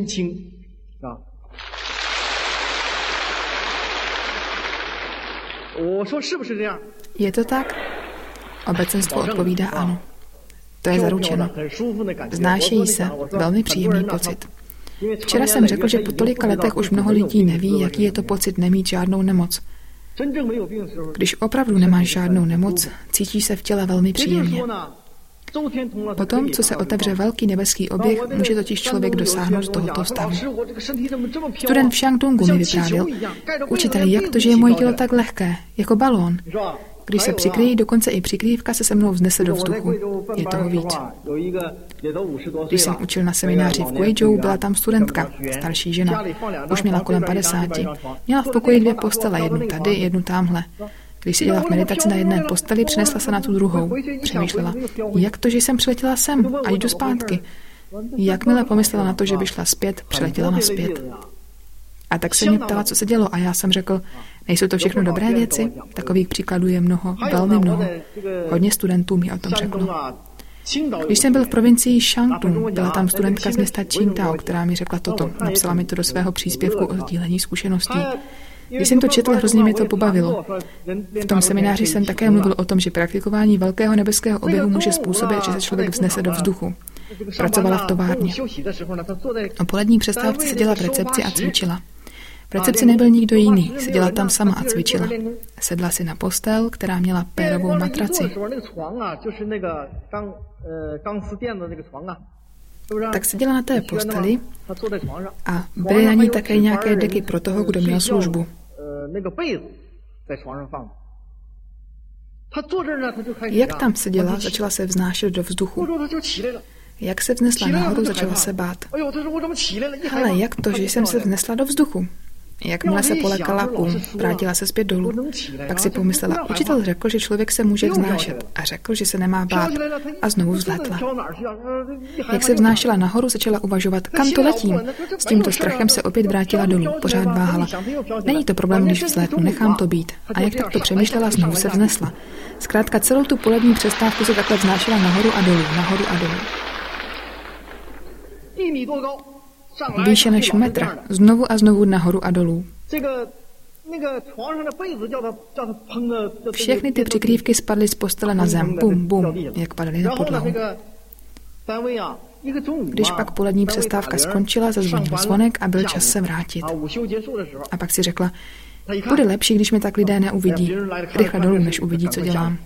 Je to tak? Obecenstvo odpovídá ano. To je zaručeno. Znášejí se, velmi příjemný pocit. Včera jsem řekl, že po tolika letech už mnoho lidí neví, jaký je to pocit nemít žádnou nemoc. Když opravdu nemáš žádnou nemoc, cítíš se v těle velmi příjemně. Potom, co se otevře velký nebeský objekt, může totiž člověk dosáhnout tohoto stavu. Student v Shandongu mi vyprávěl: učiteli, jak to, že je moje tělo tak lehké, jako balón. Když se přikryjí, dokonce i přikrývka se se mnou vznese do vzduchu. Je toho víc. Když jsem učil na semináři v Guizhou, byla tam studentka, starší žena. Už měla kolem padesáti. Měla v pokoji dvě postele, jednu tady, jednu tamhle. Když seděla v meditaci na jedné posteli, přenesla se na tu druhou. Přemýšlela, jak to, že jsem přiletěla sem a jdu zpátky. Jakmile pomyslela na to, že by šla zpět, přiletěla naspět. A tak se mě ptala, co se dělo, a já jsem řekl, nejsou to všechno dobré věci? Takových příkladů je mnoho, velmi mnoho. Hodně studentů mi o tom řeklo. Když jsem byl v provincii Shandong, byla tam studentka z města Qingdao, která mi řekla toto. Napsala mi to do svého příspěvku o sdílení zkušeností. Když jsem to četl, hrozně mě to pobavilo. V tom semináři jsem také mluvil o tom, že praktikování velkého nebeského objevu může způsobit, že se člověk vznese do vzduchu. Pracovala v továrně. O polední přestávce seděla v recepci a cvičila. V recepci nebyl nikdo jiný, seděla tam sama a cvičila. Sedla si na postel, která měla pérovou matraci. Tak seděla na té posteli a byly na ní také nějaké deky pro toho, kdo měl službu. Jak tam seděla, začala se vznášet do vzduchu. Jak se vznesla nahoru, začala se bát. Ale jak to, že jsem se vznesla do vzduchu? Jakmile se polekala, pum, vrátila se zpět dolů. Pak si pomyslela, učitel řekl, že člověk se může vznášet a řekl, že se nemá bát a znovu vzletla. Jak se vznášela nahoru, začala uvažovat, kam to letím. S tímto strachem se opět vrátila dolů, pořád váhala. Není to problém, když vzlétnu, nechám to být. A jak takto přemýšlela, znovu se vznesla. Zkrátka celou tu polední přestávku se takhle vznášela nahoru a dolů, nahoru a dolů. Výše než metr, znovu a znovu nahoru a dolů. Všechny ty přikrývky spadly z postele na zem, bum, bum, jak padaly na podlahu. Když pak polední přestávka skončila, zazvonil zvonek a byl čas se vrátit. A pak si řekla, bude lepší, když mi tak lidé neuvidí. Rychle dolů, než uvidí, co dělám.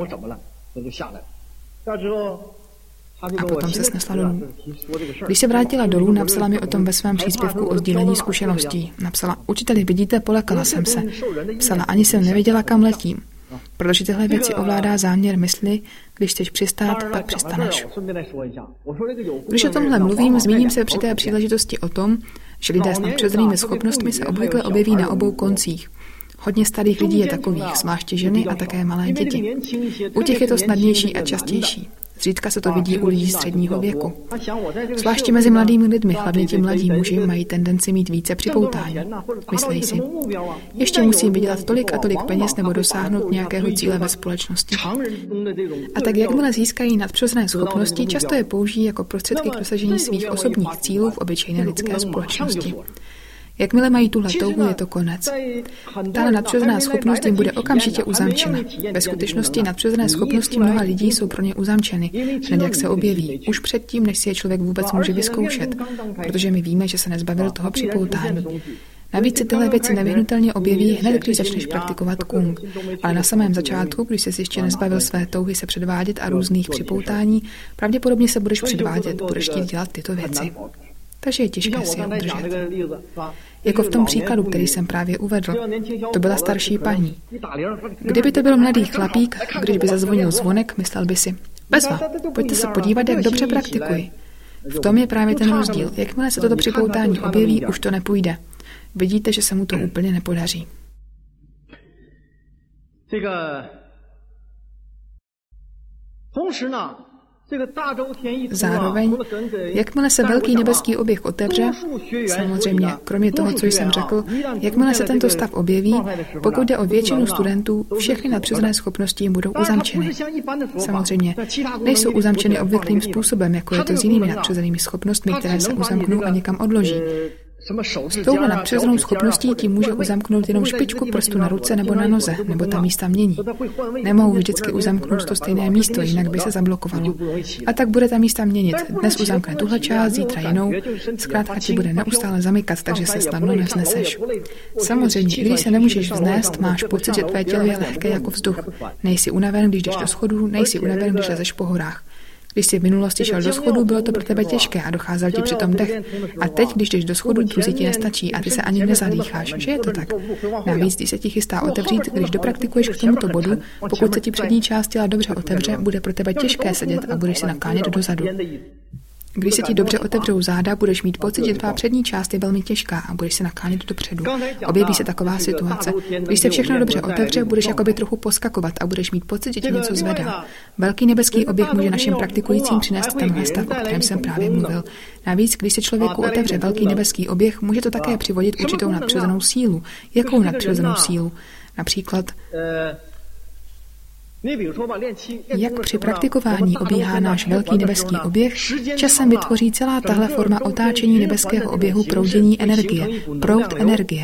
A potom se snesla dolů. Když se vrátila dolů, napsala mi o tom ve svém příspěvku o sdílení zkušeností. Napsala, učiteli, vidíte, polekala jsem se. Psala, ani jsem nevěděla, kam letím. Protože tyhle věci ovládá záměr mysli, když chceš přistát, pak přistaneš. Když o tomhle mluvím, zmíním se při té příležitosti o tom, že lidé s nadpřirozenými schopnostmi se obvykle objeví na obou koncích. Hodně starých lidí je takových, zvláště ženy a také malé děti. U těch je to snadnější a častější. Zřídka se to vidí u lidí středního věku. Zvláště mezi mladými lidmi, hlavně ti mladí muži, mají tendenci mít více připoutání. Myslej si, ještě musím vydělat tolik a tolik peněz nebo dosáhnout nějakého cíle ve společnosti. A tak jakmile získají nadpřirozené schopnosti, často je použijí jako prostředky k dosažení svých osobních cílů v obyčejné lidské společnosti. Jakmile mají tuhle touhu, je to konec. Tahle nadpřirozená schopnost jim bude okamžitě uzamčena. Ve skutečnosti nadpřirozené schopnosti mnoha lidí jsou pro ně uzamčeny, hned jak se objeví, už předtím, než si je člověk vůbec může vyzkoušet, protože my víme, že se nezbavil toho připoutání. Navíc se tyhle věci nevyhnutelně objeví hned, když začneš praktikovat kung. Ale na samém začátku, když ses ještě nezbavil své touhy se předvádět a různých připoutání, pravděpodobně se budeš předvádět, budeš chtít dělat tyto věci. Takže je těžké si je udržet. Jako v tom příkladu, který jsem právě uvedl. To byla starší paní. Kdyby to byl mladý chlapík, když by zazvonil zvonek, myslel by si, bezva, pojďte se podívat, jak dobře praktikuji. V tom je právě ten rozdíl. Jakmile se toto připoutání objeví, už to nepůjde. Vidíte, že se mu to úplně nepodaří. Zároveň, jakmile se velký nebeský objekt otevře, samozřejmě, kromě toho, co jsem řekl, jakmile se tento stav objeví, pokud jde o většinu studentů, všechny nadpřirozené schopnosti budou uzamčeny. Samozřejmě, nejsou uzamčeny obvyklým způsobem, jako je to s jinými nadpřirozenými schopnostmi, které se uzamknou a někam odloží. S touhle nadpřirozenou schopností tím může uzamknout jenom špičku prstu na ruce nebo na noze, nebo ta místa mění. Nemohou vždycky uzamknout to stejné místo, jinak by se zablokovalo. A tak bude ta místa měnit. Dnes uzamkne tuhle část, zítra jinou. Zkrátka ti bude neustále zamykat, takže se snadno nevzneseš. Samozřejmě, i když se nemůžeš vznést, máš pocit, že tvé tělo je lehké jako vzduch. Nejsi unaven, když jdeš do schodů, nejsi unaven, když lezeš po horách. Když jsi v minulosti šel do schodu, bylo to pro tebe těžké a docházel ti přitom dech. A teď, když jdeš do schodu, druzí ti nestačí a ty se ani nezadýcháš, že je to tak. Navíc, když se ti chystá otevřít, když dopraktikuješ k tomuto bodu, pokud se ti přední část těla dobře otevře, bude pro tebe těžké sedět a budeš se naklánět dozadu. Když se ti dobře otevřou záda, budeš mít pocit, že tvá přední část je velmi těžká a budeš se naklánět dopředu. Objeví se taková situace. Když se všechno dobře otevře, budeš jakoby trochu poskakovat a budeš mít pocit, že ti něco zvedá. Velký nebeský objekt může našim praktikujícím přinést tenhle stav, o kterém jsem právě mluvil. Navíc, když se člověku otevře velký nebeský objekt, může to také přivodit určitou nadpřirozenou sílu. Jakou nadpřirozenou sílu? Například jak při praktikování obíhá náš velký nebeský objekt, časem vytvoří celá tahle forma otáčení nebeského oběhu proudění energie, proud energie.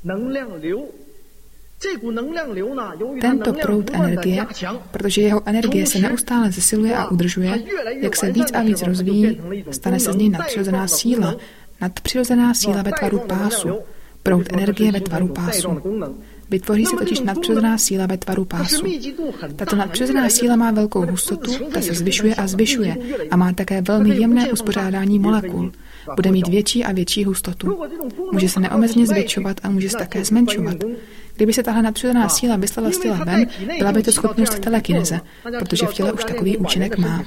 Tento proud energie, protože jeho energie se neustále zesiluje a udržuje, jak se víc a víc rozvíjí, stane se z něj nadpřirozená síla, nadpřirozená síla ve tvaru pásu, proud energie ve tvaru pásu. Vytvoří se totiž nadpřirozená síla ve tvaru pásu. Tato nadpřirozená síla má velkou hustotu, ta se zvyšuje a zvyšuje a má také velmi jemné uspořádání molekul. Bude mít větší a větší hustotu. Může se neomezeně zvětšovat a může se také zmenšovat. Kdyby se tahle nadpřirozená síla vyslala z těla ven, byla by to schopnost telekineze, protože v těle už takový účinek má.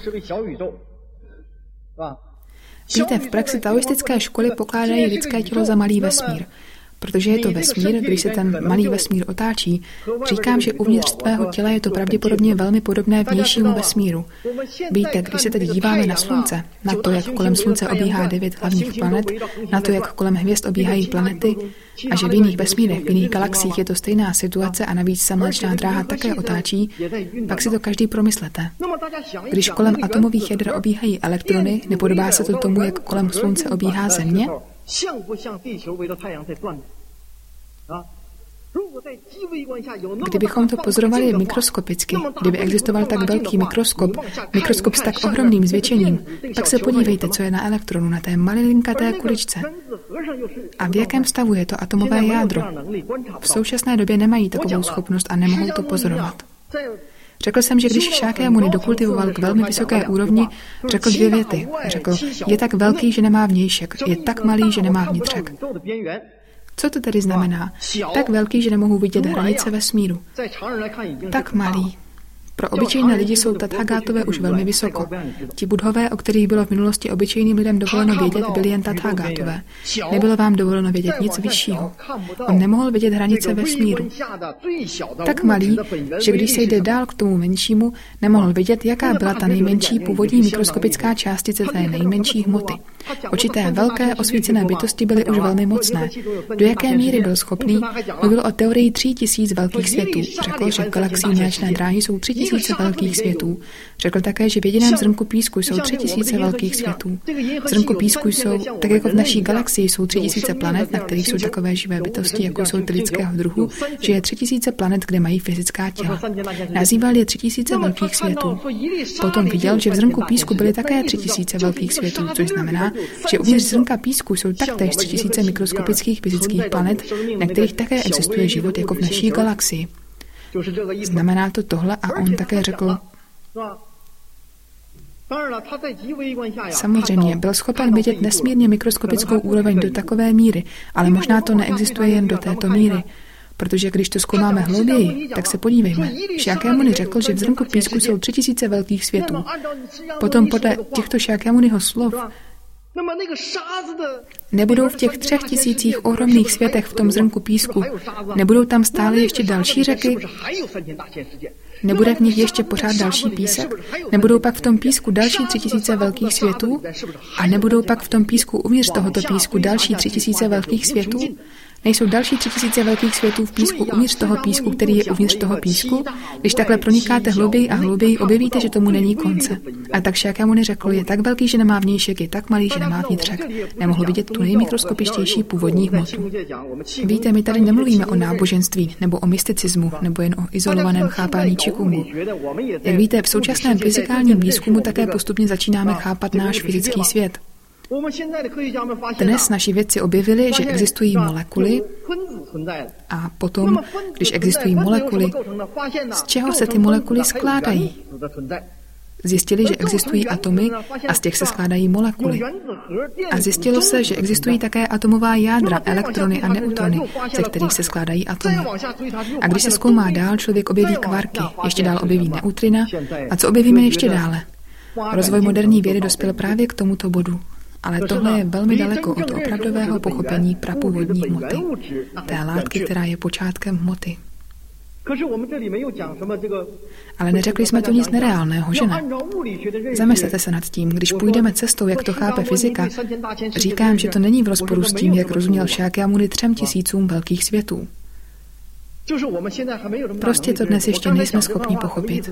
Víte, v praxi taoistické školy pokládají lidské tělo za malý vesmír. Protože je to vesmír, když se ten malý vesmír otáčí, říkám, že uvnitř tvého těla je to pravděpodobně velmi podobné vnějšímu vesmíru. Víte, když se teď díváme na Slunce, na to, jak kolem Slunce obíhá devět hlavních planet, na to, jak kolem hvězd obíhají planety, a že v jiných vesmírech, v jiných galaxiích je to stejná situace a navíc se Mléčná dráha také otáčí, pak si to každý promyslete. Když kolem atomových jeder obíhají elektrony, nepodobá se to tomu, jak kolem Slunce obíhá Země? Kdybychom to pozorovali mikroskopicky, kdyby existoval tak velký mikroskop, mikroskop s tak ohromným zvětšením, tak se podívejte, co je na elektronu, na té malinkaté kuličce. A v jakém stavu je to atomové jádro? V současné době nemají takovou schopnost a nemohou to pozorovat. Řekl jsem, že když Šákyamuni dokultivoval k velmi vysoké úrovni, řekl dvě věty. Řekl, je tak velký, že nemá vnějšek, je tak malý, že nemá vnitřek. Co to tedy znamená? Tak velký, že nemohou vidět hranice vesmíru. Tak malý. Pro obyčejné lidi jsou Tathagátové už velmi vysoko. Ti budhové, o kterých bylo v minulosti obyčejným lidem dovoleno vědět, byli jen Tathagátové. Nebylo vám dovoleno vědět nic vyššího. On nemohl vidět hranice vesmíru. Tak malý, že když se jde dál k tomu menšímu, nemohl vidět, jaká byla ta nejmenší původní mikroskopická částice té nejmenší hmoty. Oči té velké osvícené bytosti byly už velmi mocné. Do jaké míry byl schopný, mluvil o teorii tří tisíc velkých světů. Řekl, že v galaxii Mléčné dráhy jsou tři tisíce velkých světů. Řekl také, že v jediném zrnku písku jsou tři tisíce velkých světů. V zrnku písku jsou, tak jako v naší galaxii, jsou tři tisíce planet, na kterých jsou takové živé bytosti, jako jsou ty lidského druhu, že je tři tisíce planet, kde mají fyzická těla. Nazýval je tři tisíce velkých světů. Potom viděl, že v zrnku písku byly také tři tisíce velkých světů, což znamená, že uvnitř zrnka písku jsou taktéž tři tisíce mikroskopických fyzických planet, na kterých také existuje život jako v naší galaxii. Znamená to tohle a on také řekl, samozřejmě byl schopen vidět nesmírně mikroskopickou úroveň do takové míry, ale možná to neexistuje jen do této míry. Protože když to zkoumáme hlouběji, tak se podívejme. Šákyamuni řekl, že v zrnku písku jsou tři tisíce velkých světů. Potom podle těchto Šákyamuniho slov Nebudou v těch třech tisících ohromných světech v tom zrnku písku, nebudou tam stále ještě další řeky? Nebude v nich ještě pořád další písek? Nebudou pak v tom písku další tři tisíce velkých světů? A nebudou pak v tom písku uvnitř tohoto písku další tři tisíce velkých světů? Nejsou další tři tisíce velkých světů v písku uvnitř toho písku, který je uvnitř toho písku? Když takhle pronikáte hlouběji a hlouběji, objevíte, že tomu není konce. A tak Šakyamuni řekl, je tak velký, že nemá vnějšek, je tak malý, že nemá vnitřek. Nemohl vidět tu nejmikroskopičtější původní hmotu. Víte, my tady nemluvíme o náboženství, nebo o mysticismu, nebo jen o izolovaném chápání čikungu. Jak víte, v současném fyzikálním výzkumu také postupně začínáme chápat náš fyzický svět. Dnes naši vědci objevili, že existují molekuly a potom, když existují molekuly, z čeho se ty molekuly skládají? Zjistili, že existují atomy a z těch se skládají molekuly. A zjistilo se, že existují také atomová jádra, elektrony a neutrony, ze kterých se skládají atomy. A když se zkoumá dál, člověk objeví kvarky, ještě dál objeví neutrina. A co objevíme ještě dále? Rozvoj moderní vědy dospěl právě k tomuto bodu. Ale tohle je velmi daleko od opravdového pochopení prapůvodní hmoty, té látky, která je počátkem hmoty. Ale neřekli jsme tu nic nereálného, že ne? Zamyslete se nad tím, když půjdeme cestou, jak to chápe fyzika, říkám, že to není v rozporu s tím, jak rozuměl Šakyamuni třem tisícům velkých světů. Prostě to dnes ještě nejsme schopni pochopit.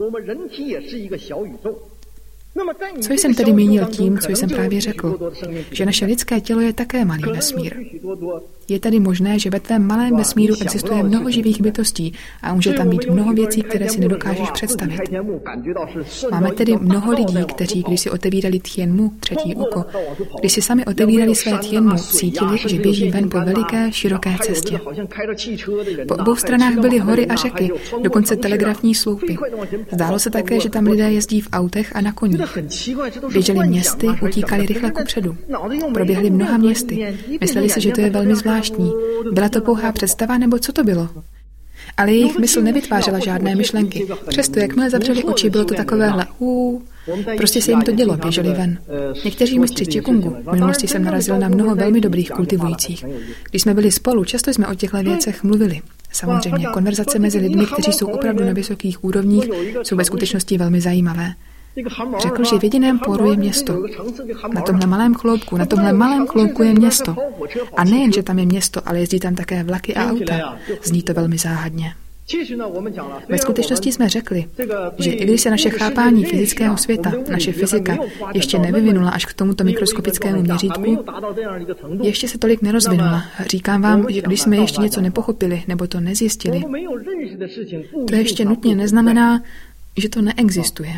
Co jsem tedy mínil tím, co jsem právě řekl, že naše lidské tělo je také malý vesmír. Je tedy možné, že ve tvém malém vesmíru existuje mnoho živých bytostí a může tam být mnoho věcí, které si nedokážeš představit. Máme tedy mnoho lidí, kteří, když si otevírali Tianmu, třetí oko, když si sami otevírali své Tianmu, cítili, že běží ven po veliké, široké cestě. Po obou stranách byly hory a řeky, dokonce telegrafní sloupy. Zdálo se také, že tam lidé jezdí v autech a na koních. Běželi městy, utíkali rychle kupředu. Proběhli mnoha městy. Mysleli si, že to je velmi zvláštní. Byla to pouhá představa, nebo co to bylo? Ale jejich mysl nevytvářela žádné myšlenky. Přesto, jakmile zavřeli oči, bylo to takovéhle ú. Prostě se jim to dělo, běželi ven. Někteří mistři čikungu, v minulosti jsem narazil na mnoho velmi dobrých kultivujících. Když jsme byli spolu, často jsme o těchto věcech mluvili. Samozřejmě, konverzace mezi lidmi, kteří jsou opravdu na vysokých úrovních, jsou ve skutečnosti velmi zajímavé. Řekl, že v jediném póru je město. Na tomhle malém chloupku, na tomhle malém chloupku je město. A nejen, že tam je město, ale jezdí tam také vlaky a auta. Zní to velmi záhadně. Ve skutečnosti jsme řekli, že i když se naše chápání fyzického světa, naše fyzika, ještě nevyvinula až k tomuto mikroskopickému měřítku, ještě se tolik nerozvinula. Říkám vám, že když jsme ještě něco nepochopili nebo to nezjistili, to ještě nutně neznamená, že to neexistuje.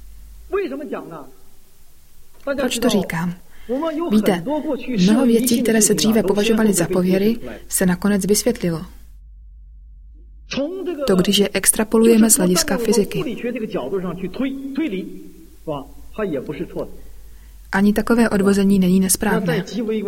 Proč to říkám? Víte, mnoho věcí, které se dříve považovaly za pověry, se nakonec vysvětlilo. To, když je extrapolujeme z hlediska fyziky. Ani takové odvození není nesprávné.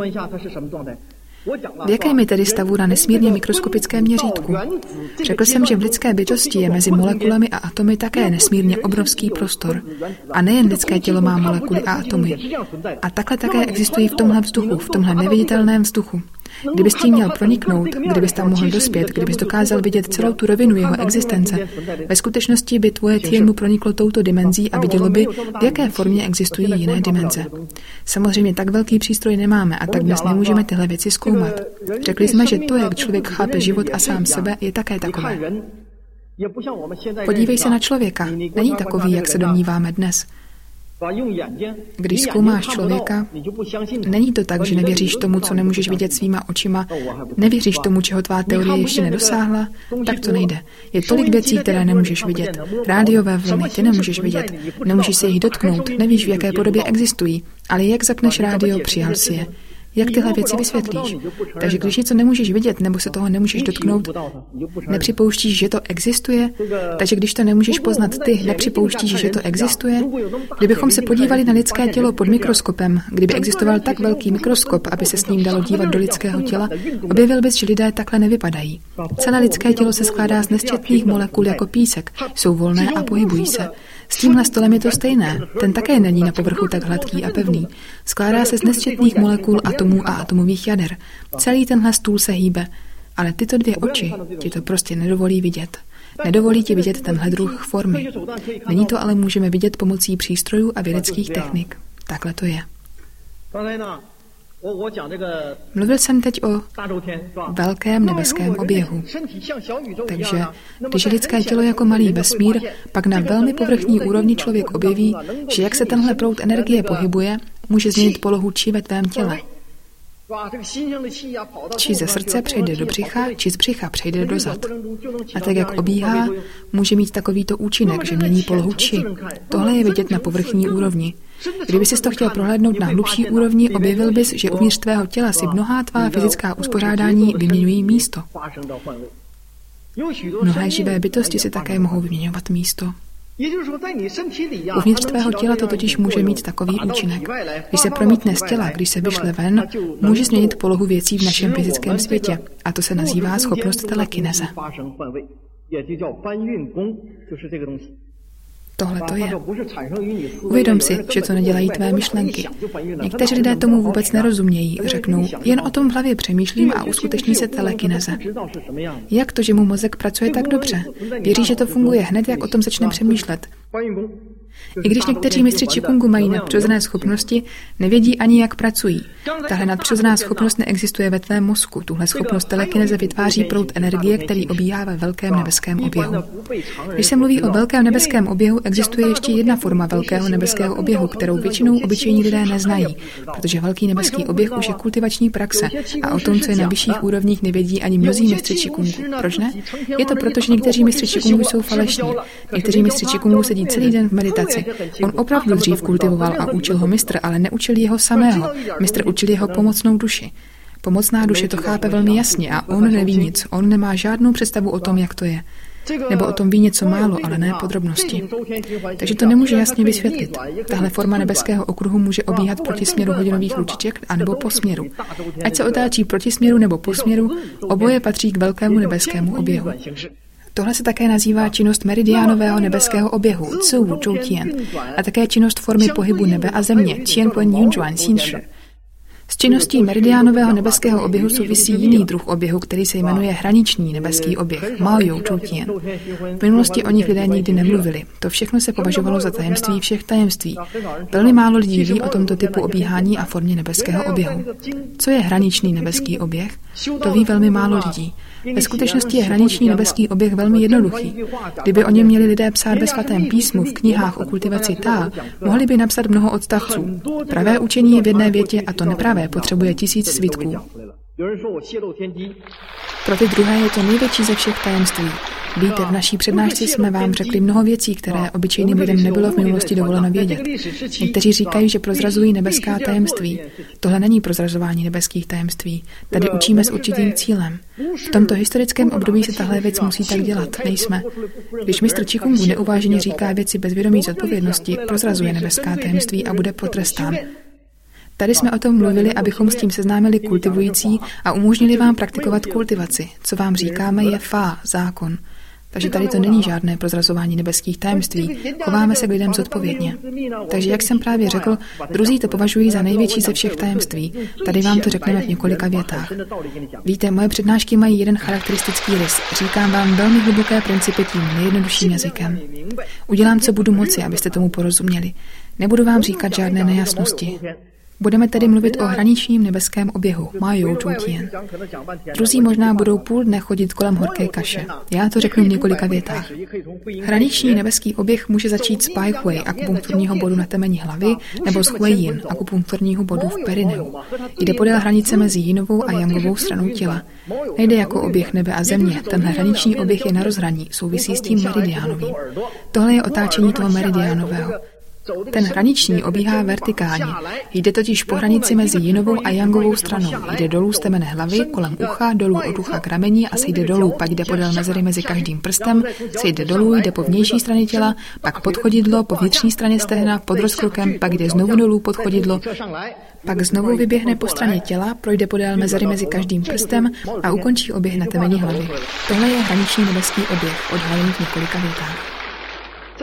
V jakém je tedy stavu na nesmírně mikroskopickém měřítku? Řekl jsem, že v lidské bytosti je mezi molekulami a atomy také nesmírně obrovský prostor. A nejen lidské tělo má molekuly a atomy. A takhle také existují v tomhle vzduchu, v tomhle neviditelném vzduchu. Kdybys tím měl proniknout, kdybys tam mohl dospět, kdybys dokázal vidět celou tu rovinu jeho existence, ve skutečnosti by tvoje Tianmu proniklo touto dimenzí a vidělo by, v jaké formě existují jiné dimenze. Samozřejmě tak velký přístroj nemáme a tak dnes nemůžeme tyhle věci zkoumat. Řekli jsme, že to, jak člověk chápe život a sám sebe, je také takové. Podívej se na člověka. Není takový, jak se domníváme dnes. Když zkoumáš člověka, není to tak, že nevěříš tomu, co nemůžeš vidět svýma očima, nevěříš tomu, čeho tvá teorie ještě nedosáhla, tak to nejde. Je tolik věcí, které nemůžeš vidět. Rádiové vlny ty nemůžeš vidět, nemůžeš se jich dotknout, nevíš, v jaké podobě existují, ale jak zapneš rádio, přijal si je. Jak tyhle věci vysvětlíš? Takže když něco nemůžeš vidět nebo se toho nemůžeš dotknout, nepřipouštíš, že to existuje? Takže když to nemůžeš poznat ty, nepřipouštíš, že to existuje? Kdybychom se podívali na lidské tělo pod mikroskopem, kdyby existoval tak velký mikroskop, aby se s ním dalo dívat do lidského těla, objevil bys, že lidé takhle nevypadají. Celé lidské tělo se skládá z nesčetných molekul jako písek, jsou volné a pohybují se. S tímhle stolem je to stejné. Ten také není na povrchu tak hladký a pevný. Skládá se z nesčetných molekul atomů a atomových jader. Celý tenhle stůl se hýbe. Ale tyto dvě oči ti to prostě nedovolí vidět. Nedovolí ti vidět tenhle druh formy. Není to ale můžeme vidět pomocí přístrojů a vědeckých technik. Takhle to je. Mluvil jsem teď o velkém nebeském oběhu. Takže když je lidské tělo jako malý vesmír, pak na velmi povrchní úrovni člověk objeví, že jak se tenhle proud energie pohybuje, může změnit polohu či ve tvém těle. Či ze srdce přejde do břicha, či z břicha přejde do zad. A tak jak obíhá, může mít takovýto účinek, že mění polohu či. Tohle je vidět na povrchní úrovni. Kdyby jsi to chtěl prohlédnout na hlubší úrovni, objevil bys, že uvnitř tvého těla si mnohá tvá fyzická uspořádání vyměňují místo. Mnohé živé bytosti si také mohou vyměňovat místo. Uvnitř tvého těla to totiž může mít takový účinek. Když se promítne z těla, když se vyšle ven, může změnit polohu věcí v našem fyzickém světě. A to se nazývá schopnost telekineze. Tohle to je. Uvědom si, že to nedělají tvé myšlenky. Někteří lidé tomu vůbec nerozumějí. Řeknou, jen o tom v hlavě přemýšlím a uskuteční se telekineze. Jak to, že mu mozek pracuje tak dobře? Věří, že to funguje hned, jak o tom začne přemýšlet. I když někteří mistři Qigongu mají nadpřirozené schopnosti, nevědí ani, jak pracují. Tahle nadpřirozená schopnost neexistuje ve tvém mozku. Tuhle schopnost telekineze vytváří proud energie, který obíhá ve velkém nebeském oběhu. Když se mluví o velkém nebeském oběhu, existuje ještě jedna forma velkého nebeského oběhu, kterou většinou obyčejní lidé neznají, protože velký nebeský oběh už je kultivační praxe a o tom, co je na vyšších úrovních, nevědí ani mnozí mistři Qigongu. Proč ne? Je to proto, že někteří mistři Qigongu jsou falešní. Někteří mistři Qigongu sedí celý den v meditaci. On opravdu dřív kultivoval a učil ho mistr, ale neučil jeho samého. Mistr učil jeho pomocnou duši. Pomocná duše to chápe velmi jasně a on neví nic. On nemá žádnou představu o tom, jak to je. Nebo o tom ví něco málo, ale ne podrobnosti. Takže to nemůže jasně vysvětlit. Tahle forma nebeského okruhu může obíhat proti směru hodinových ručiček anebo po směru. Ať se otáčí proti směru nebo po směru, oboje patří k velkému nebeskému oběhu. Tohle se také nazývá činnost meridiánového nebeského oběhu, Zi Wu Zhou Tian, a také činnost formy pohybu nebe a země, Qian Guan Yun Zhuan Xin Shi. S činností meridiánového nebeského oběhu souvisí jiný druh oběhu, který se jmenuje hraniční nebeský oběh, Mao You Zhou Tian. V minulosti o nich lidé nikdy nemluvili. To všechno se považovalo za tajemství všech tajemství. Velmi málo lidí ví o tomto typu obíhání a formě nebeského oběhu. Co je hraniční nebeský oběh? To ví velmi málo lidí. Ve skutečnosti je hraniční nebeský oběh velmi jednoduchý. Kdyby o něm měli lidé psát ve svatém písmu, v knihách o kultivaci tá, mohli by napsat mnoho odstavců. Pravé učení je v jedné větě a to nepravé potřebuje tisíc svitků. Pro ty druhé je to největší ze všech tajemství. Víte, v naší přednášce jsme vám řekli mnoho věcí, které obyčejným lidem nebylo v minulosti dovoleno vědět. Někteří říkají, že prozrazují nebeská tajemství. Tohle není prozrazování nebeských tajemství. Tady učíme s určitým cílem. V tomto historickém období se tahle věc musí tak dělat. Nejsme. Když mistr Qigongu neuváženě říká věci bez vědomí zodpovědnosti, prozrazuje nebeská tajemství a bude potrestán. Tady jsme o tom mluvili, abychom s tím seznámili kultivující a umožnili vám praktikovat kultivaci. Co vám říkáme je fá, zákon. Takže tady to není žádné prozrazování nebeských tajemství. Chováme se k lidem zodpovědně. Takže jak jsem právě řekl, druzí to považují za největší ze všech tajemství. Tady vám to řekneme v několika větách. Víte, moje přednášky mají jeden charakteristický rys. Říkám vám velmi hluboké principy tím nejjednodušším jazykem. Udělám, co budu moci, abyste tomu porozuměli. Nebudu vám říkat žádné nejasnosti. Budeme tedy mluvit o hraničním nebeském oběhu, Mao You Zhou Tian. Druzí možná budou půl dne chodit kolem horké kaše. Já to řeknu v několika větách. Hraniční nebeský oběh může začít z Bai Hui, akupunkturního bodu na temeni hlavy, nebo z Hui Yin, akupunkturního bodu v perineu. Jde podél hranice mezi jinovou a jangovou stranou těla. Nejde jako oběh nebe a země, tenhle hraniční oběh je na rozhraní, souvisí s tím meridiánovým. Tohle je otáčení toho meridiánového. Ten hraniční obíhá vertikálně. Jde totiž po hranici mezi jinovou a jangovou stranou. Jde dolů z temene hlavy, kolem ucha, dolů od ucha k rameni a sejde dolů, pak jde podél mezery mezi každým prstem, sejde dolů, jde po vnější straně těla, pak pod chodidlo, po vnitřní straně stehna, pod rozkrokem, pak jde znovu dolů pod chodidlo, pak znovu vyběhne po straně těla, projde podél mezery mezi každým prstem a ukončí oběh na temeni hlavy. Tohle je hraniční nebeský oběh, odhalený v několika větách.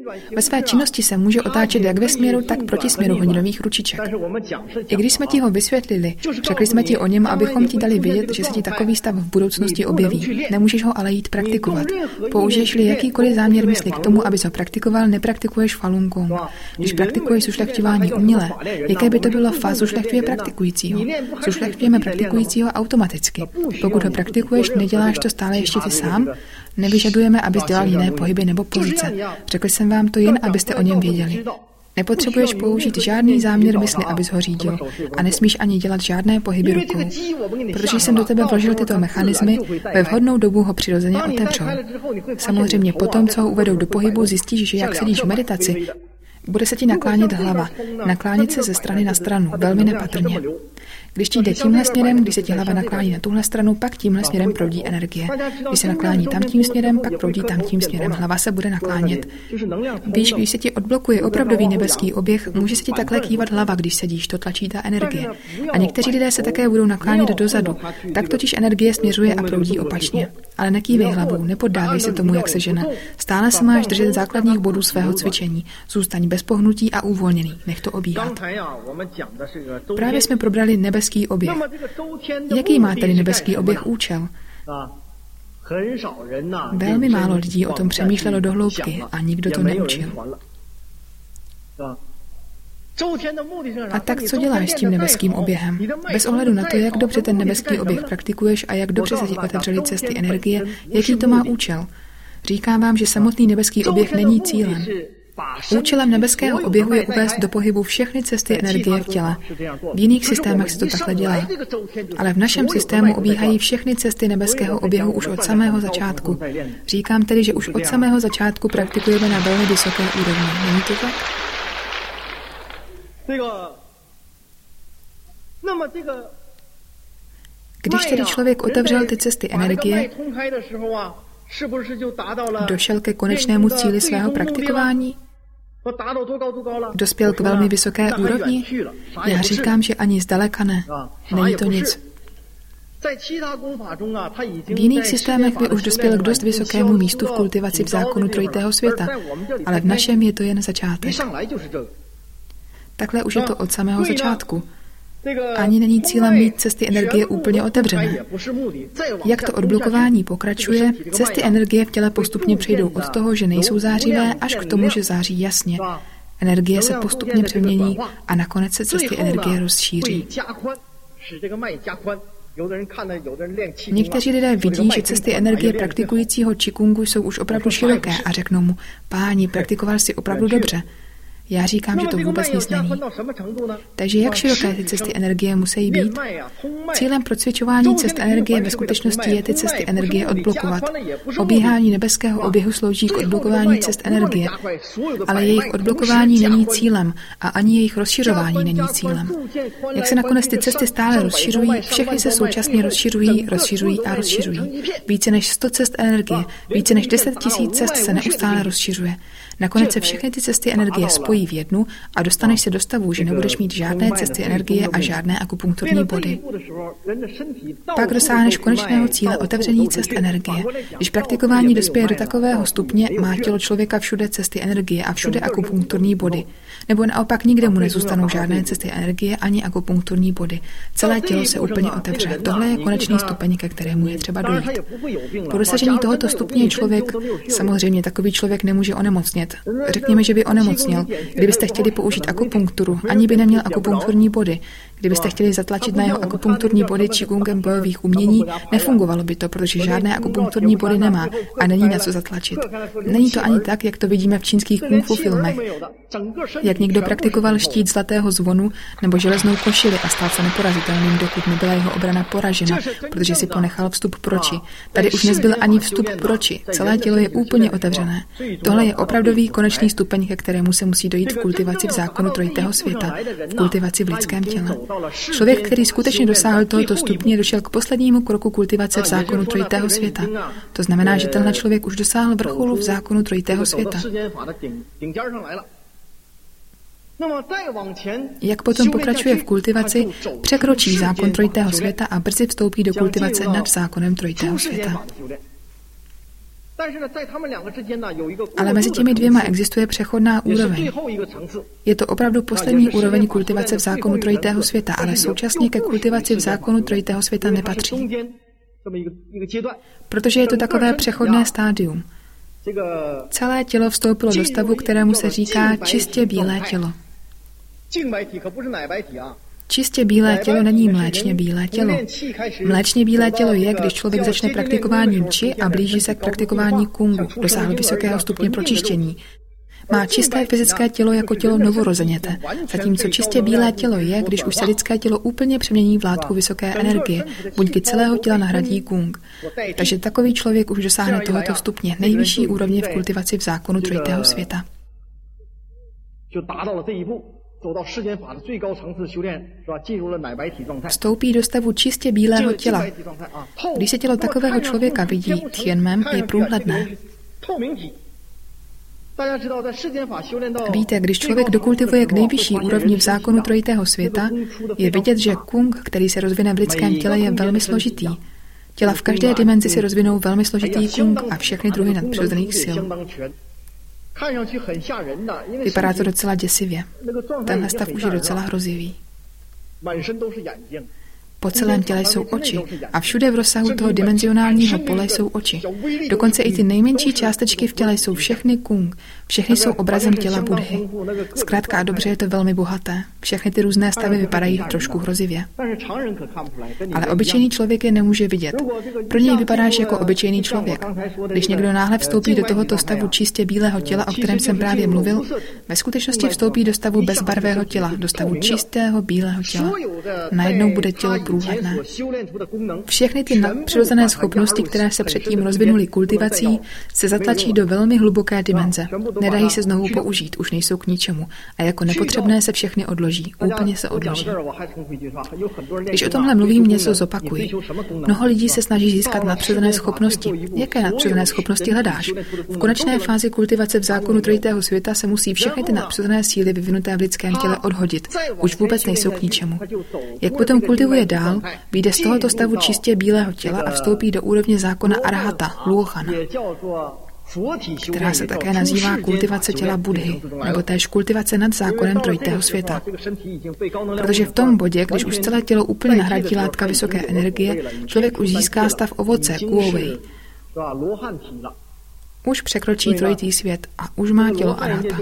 Ve své činnosti se může otáčet jak ve směru, tak proti směru hodinových ručiček. I když jsme ti ho vysvětlili, řekli jsme ti o něm, abychom ti dali vědět, že se ti takový stav v budoucnosti objeví. Nemůžeš ho ale jít praktikovat. Použiješ-li jakýkoliv záměr mysli k tomu, abys ho praktikoval, nepraktikuješ Falun Gong. Když praktikuješ zušlechťování umělé, jaké by to bylo fa zušlechťuje praktikujícího? Zušlechťujeme praktikujícího automaticky. Pokud ho praktikuješ, neděláš to stále ještě ty sám? Nevyžadujeme, abys dělal jiné pohyby nebo pozice. Řekl jsem vám to jen, abyste o něm věděli. Nepotřebuješ použít žádný záměr mysli, abys ho řídil, a nesmíš ani dělat žádné pohyby rukou. Protože jsem do tebe vložil tyto mechanismy, ve vhodnou dobu ho přirozeně otevřou. Samozřejmě potom, co ho uvedou do pohybu, zjistíš, že jak sedíš v meditaci, bude se ti naklánět hlava, naklánět se ze strany na stranu, velmi nepatrně. Když ti jde tímhle směrem, když se ti hlava naklání na tuhle stranu, pak tímhle směrem proudí energie. Když se naklání tam tím směrem, pak proudí tam tím směrem. Hlava se bude naklánět. Víš, když se ti odblokuje opravdový nebeský oběh, může se ti takhle kývat hlava, když sedíš, to tlačí ta energie. A někteří lidé se také budou naklánět dozadu. Tak totiž energie směřuje a proudí opačně. Ale nekývej hlavou, nepoddávej se tomu, jak se žene. Stále se máš držet základních bodů svého cvičení. Zůstaň bez pohnutí a uvolněný. Nech to obíhat. Právě jsme probrali nebeský oběh. Jaký má tedy nebeský oběh účel? Velmi málo lidí o tom přemýšlelo do hloubky a nikdo to neučil. A tak co děláš s tím nebeským oběhem? Bez ohledu na to, jak dobře ten nebeský oběh praktikuješ a jak dobře se ti otevřely cesty energie, jaký to má účel? Říkám vám, že samotný nebeský oběh není cílem. Účelem nebeského oběhu je uvést do pohybu všechny cesty energie v těle. V jiných systémech se to takhle dělá. Ale v našem systému obíhají všechny cesty nebeského oběhu už od samého začátku. Říkám tedy, že už od samého začátku praktikujeme na velmi vysoké úrovni. Není to tak? Když tedy člověk otevřel ty cesty energie, došel ke konečnému cíli svého praktikování? Dospěl k velmi vysoké úrovni? Já říkám, že ani zdaleka ne. Není to nic. V jiných systémech by už dospěl k dost vysokému místu v kultivaci v zákonu trojitého světa, ale v našem je to jen začátek. Takhle už je to od samého začátku. Ani není cílem mít cesty energie úplně otevřené. Jak to odblokování pokračuje, cesty energie v těle postupně přejdou od toho, že nejsou zářivé, až k tomu, že září jasně. Energie se postupně přemění a nakonec se cesty energie rozšíří. Někteří lidé vidí, že cesty energie praktikujícího čikungu jsou už opravdu široké a řeknou mu, páni, praktikoval jsi opravdu dobře. Já říkám, že to vůbec nic není. Takže jak široké ty cesty energie musí být? Cílem procvičování cest energie ve skutečnosti je ty cesty energie odblokovat. Obíhání nebeského oběhu slouží k odblokování cest energie, ale jejich odblokování není cílem a ani jejich rozšiřování není cílem. Jak se nakonec ty cesty stále rozšiřují, všechny se současně rozšiřují, rozšiřují a rozšiřují. Více než sto cest energie, více než deset tisíc cest se neustále rozšiřuje. Nakonec se všechny ty cesty energie spojí v jednu a dostaneš se do stavu, že nebudeš mít žádné cesty energie a žádné akupunkturní body. Pak dosáhneš konečného cíle otevření cest energie. Když praktikování dospěje do takového stupně, má tělo člověka všude cesty energie a všude akupunkturní body. Nebo naopak nikde mu nezůstanou žádné cesty energie ani akupunkturní body. Celé tělo se úplně otevře. Tohle je konečný stupeň, ke kterému je třeba dojít. Po dosažení tohoto stupně člověk, samozřejmě takový člověk nemůže onemocnět. Řekněme, že by onemocněl. Kdybyste chtěli použít akupunkturu, ani by neměl akupunkturní body. Kdybyste chtěli zatlačit na jeho akupunkturní body čikungem bojových umění, nefungovalo by to, protože žádné akupunkturní body nemá a není na co zatlačit. Není to ani tak, jak to vidíme v čínských kung fu filmech. Jak někdo praktikoval štít zlatého zvonu nebo železnou košili a stal se neporazitelným, dokud nebyla jeho obrana poražena, protože si ponechal vstup proči. Tady už nezbyl ani vstup proči. Celé tělo je úplně otevřené. Tohle je opravdový konečný stupeň, ke kterému se musí dojít v kultivaci v zákonu trojitého světa, v kultivaci v lidském těle. Člověk, který skutečně dosáhl tohoto stupně, došel k poslednímu kroku kultivace v zákonu trojitého světa. To znamená, že tenhle člověk už dosáhl vrcholu v zákonu trojitého světa. Jak potom pokračuje v kultivaci, překročí zákon trojitého světa a brzy vstoupí do kultivace nad zákonem trojitého světa. Ale mezi těmi dvěma existuje přechodná úroveň. Je to opravdu poslední úroveň kultivace v zákonu trojitého světa, ale současně ke kultivaci v zákonu trojitého světa nepatří. Protože je to takové přechodné stádium. Celé tělo vstoupilo do stavu, kterému se říká čistě bílé tělo. Čistě bílé tělo není mléčně bílé tělo. Mléčně bílé tělo je, když člověk začne praktikováním či a blíží se k praktikování kungu, dosáhl vysokého stupně pročištění. Má čisté fyzické tělo jako tělo novorozeněte, zatímco čistě bílé tělo je, když už se lidské tělo úplně přemění v látku vysoké energie, buňky celého těla nahradí kung. Takže takový člověk už dosáhne tohoto stupně, nejvyšší úrovně v kultivaci v zákonu trojitého světa. Vstoupí do stavu čistě bílého těla. Když se tělo takového člověka vidí, Tianmen je průhledné. Víte, když člověk dokultivuje k nejvyšší úrovni v zákonu trojitého světa, je vidět, že kung, který se rozvine v lidském těle, je velmi složitý. Těla v každé dimenzi se rozvinou velmi složitý kung a všechny druhy nadpřirozených sil. Vypadá to docela děsivě. Tenhle stav už je docela hrozivý. Po celém těle jsou oči a všude v rozsahu toho dimenzionálního pole jsou oči. Dokonce i ty nejmenší částečky v těle jsou všechny kung. Všechny jsou obrazem těla Buddhy. Zkrátka a dobře je to velmi bohaté. Všechny ty různé stavy vypadají trošku hrozivě. Ale obyčejný člověk je nemůže vidět. Pro něj vypadáš jako obyčejný člověk. Když někdo náhle vstoupí do tohoto stavu čistě bílého těla, o kterém jsem právě mluvil, ve skutečnosti vstoupí do stavu bezbarvého těla, do stavu čistého bílého těla. Najednou bude tělo průhledné. Všechny ty nadpřirozené schopnosti, které se předtím rozvinuly kultivací, se zatlačí do velmi hluboké dimenze. Nedají se znovu použít, už nejsou k ničemu. A jako nepotřebné se všechny odloží. Úplně se odloží. Když o tomhle mluvím, něco zopakuji. Mnoho lidí se snaží získat nadpřirozené schopnosti. Jaké nadpřirozené schopnosti hledáš? V konečné fázi kultivace v zákonu trojitého světa se musí všechny ty nadpřirozené síly vyvinuté v lidském těle odhodit. Už vůbec nejsou k ničemu. Jak potom kultivuje dál, vyjde z tohoto stavu čistě bílého těla a vstoupí do úrovně zákona arhata, luochana, která se také nazývá kultivace těla Buddhy, nebo též kultivace nad zákonem trojitého světa. Protože v tom bodě, když už celé tělo úplně nahradí látka vysoké energie, člověk už získá stav ovoce, kuowei. Už překročí trojitý svět a už má tělo arhata.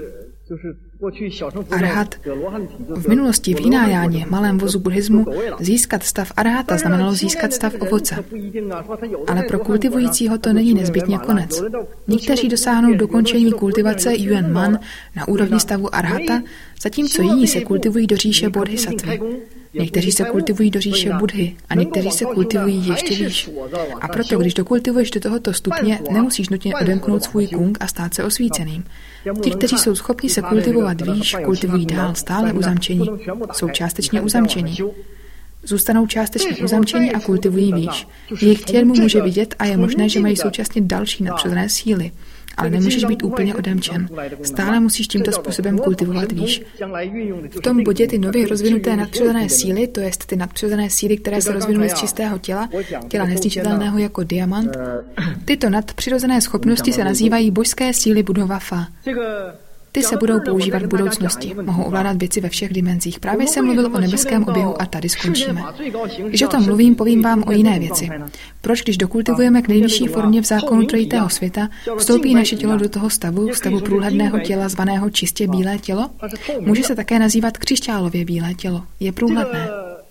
Arhat. V minulosti v Hinájáně, malém vozu buddhismu, získat stav arhata znamenalo získat stav ovoce. Ale pro kultivujícího to není nezbytně konec. Někteří dosáhnou dokončení kultivace Yuan Man na úrovni stavu arhata, zatímco jiní se kultivují do říše bodhisattvy. Někteří se kultivují do říše Buddhy a někteří se kultivují ještě výš. A proto, když dokultivuješ do tohoto stupně, nemusíš nutně odemknout svůj kung a stát se osvíceným. Ti, kteří jsou schopni se kultivovat výš, kultivují dál stále uzamčení. Jsou částečně uzamčení. Zůstanou částečně uzamčení a kultivují výš. Jejich tělo může vidět a je možné, že mají současně další nadpřirozené síly. Ale nemůžeš být úplně odemčen. Stále musíš tímto způsobem kultivovat výš. V tom bodě ty nově rozvinuté nadpřirozené síly, to jest ty nadpřirozené síly, které se rozvinuly z čistého těla, těla nezničitelného jako diamant, tyto nadpřirozené schopnosti se nazývají božské síly Buddhova Fa. Ty se budou používat v budoucnosti. Mohou ovládat věci ve všech dimenzích. Právě jsem mluvil o nebeském oběhu a tady skončíme. Když o tom mluvím, povím vám o jiné věci. Proč, když dokultivujeme k nejvyšší formě v zákonu trojitého světa, vstoupí naše tělo do toho stavu, stavu průhledného těla zvaného čistě bílé tělo? Může se také nazývat křišťálově bílé tělo. Je průhledné.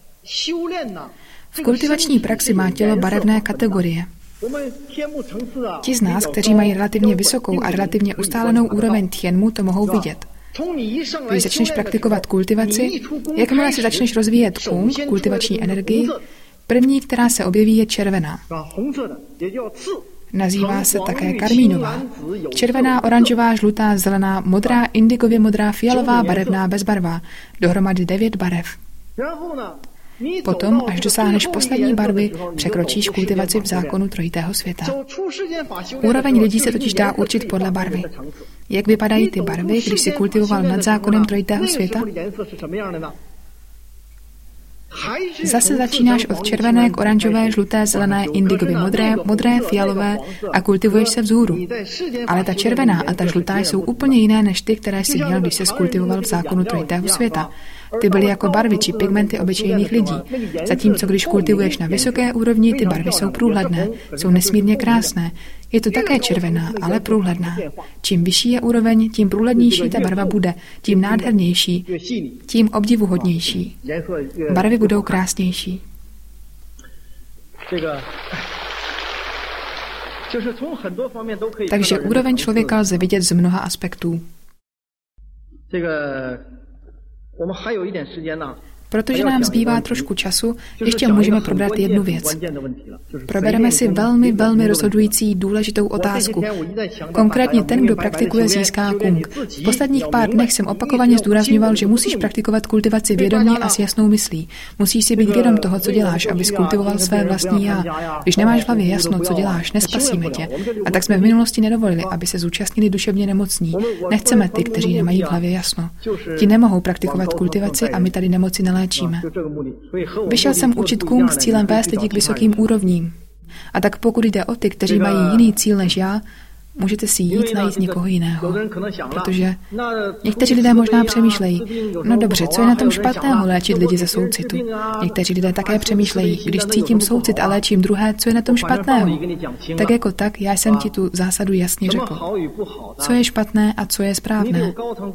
V kultivační praxi má tělo barevné kategorie. Ti z nás, kteří mají relativně vysokou a relativně ustálenou úroveň Tianmu, to mohou vidět. Když začneš praktikovat kultivaci, jakmile se začneš rozvíjet kung, kultivační energii, první, která se objeví, je červená. Nazývá se také karmínová. Červená, oranžová, žlutá, zelená, modrá, indigově modrá, fialová, barevná, bezbarvá. Dohromady devět barev. Potom, až dosáhneš poslední barvy, překročíš kultivaci v zákonu trojitého světa. Úroveň lidí se totiž dá určit podle barvy. Jak vypadají ty barvy, když si kultivoval nad zákonem trojitého světa? Zase začínáš od červené k oranžové, žluté, zelené, indigově modré, modré, fialové a kultivuješ se vzhůru. Ale ta červená a ta žlutá jsou úplně jiné než ty, které jsi měl, když se kultivoval v zákonu trojitého světa. Ty byly jako barvy či pigmenty obyčejných lidí. Zatímco když kultivuješ na vysoké úrovni, ty barvy jsou průhledné, jsou nesmírně krásné. Je to také červená, ale průhledná. Čím vyšší je úroveň, tím průhlednější ta barva bude, tím nádhernější, tím obdivuhodnější. Barvy budou krásnější. Takže úroveň člověka lze vidět z mnoha aspektů. Protože nám zbývá trošku času, ještě můžeme probrat jednu věc. Probereme si velmi, velmi rozhodující důležitou otázku. Konkrétně ten, kdo praktikuje, získá kung. V posledních pár dnech jsem opakovaně zdůrazňoval, že musíš praktikovat kultivaci vědomě a s jasnou myslí. Musíš si být vědom toho, co děláš, abys kultivoval své vlastní já. Když nemáš v hlavě jasno, co děláš, nespasíme tě. A tak jsme v minulosti nedovolili, aby se zúčastnili duševně nemocní. Nechceme ty, kteří nemají v hlavě jasno. Ti nemohou praktikovat kultivaci a my tady nemoci neléčíme. Vyšel jsem učit kung s cílem vést lidi k vysokým úrovním. A tak pokud jde o ty, kteří mají jiný cíl než já, můžete si jít najít někoho jiného. Protože někteří lidé možná přemýšlejí, no dobře, co je na tom špatného léčit lidi ze soucitu? Někteří lidé také přemýšlejí, když cítím soucit a léčím druhé, co je na tom špatného? Tak jako tak, já jsem ti tu zásadu jasně řekl. Co je špatné a co je správné?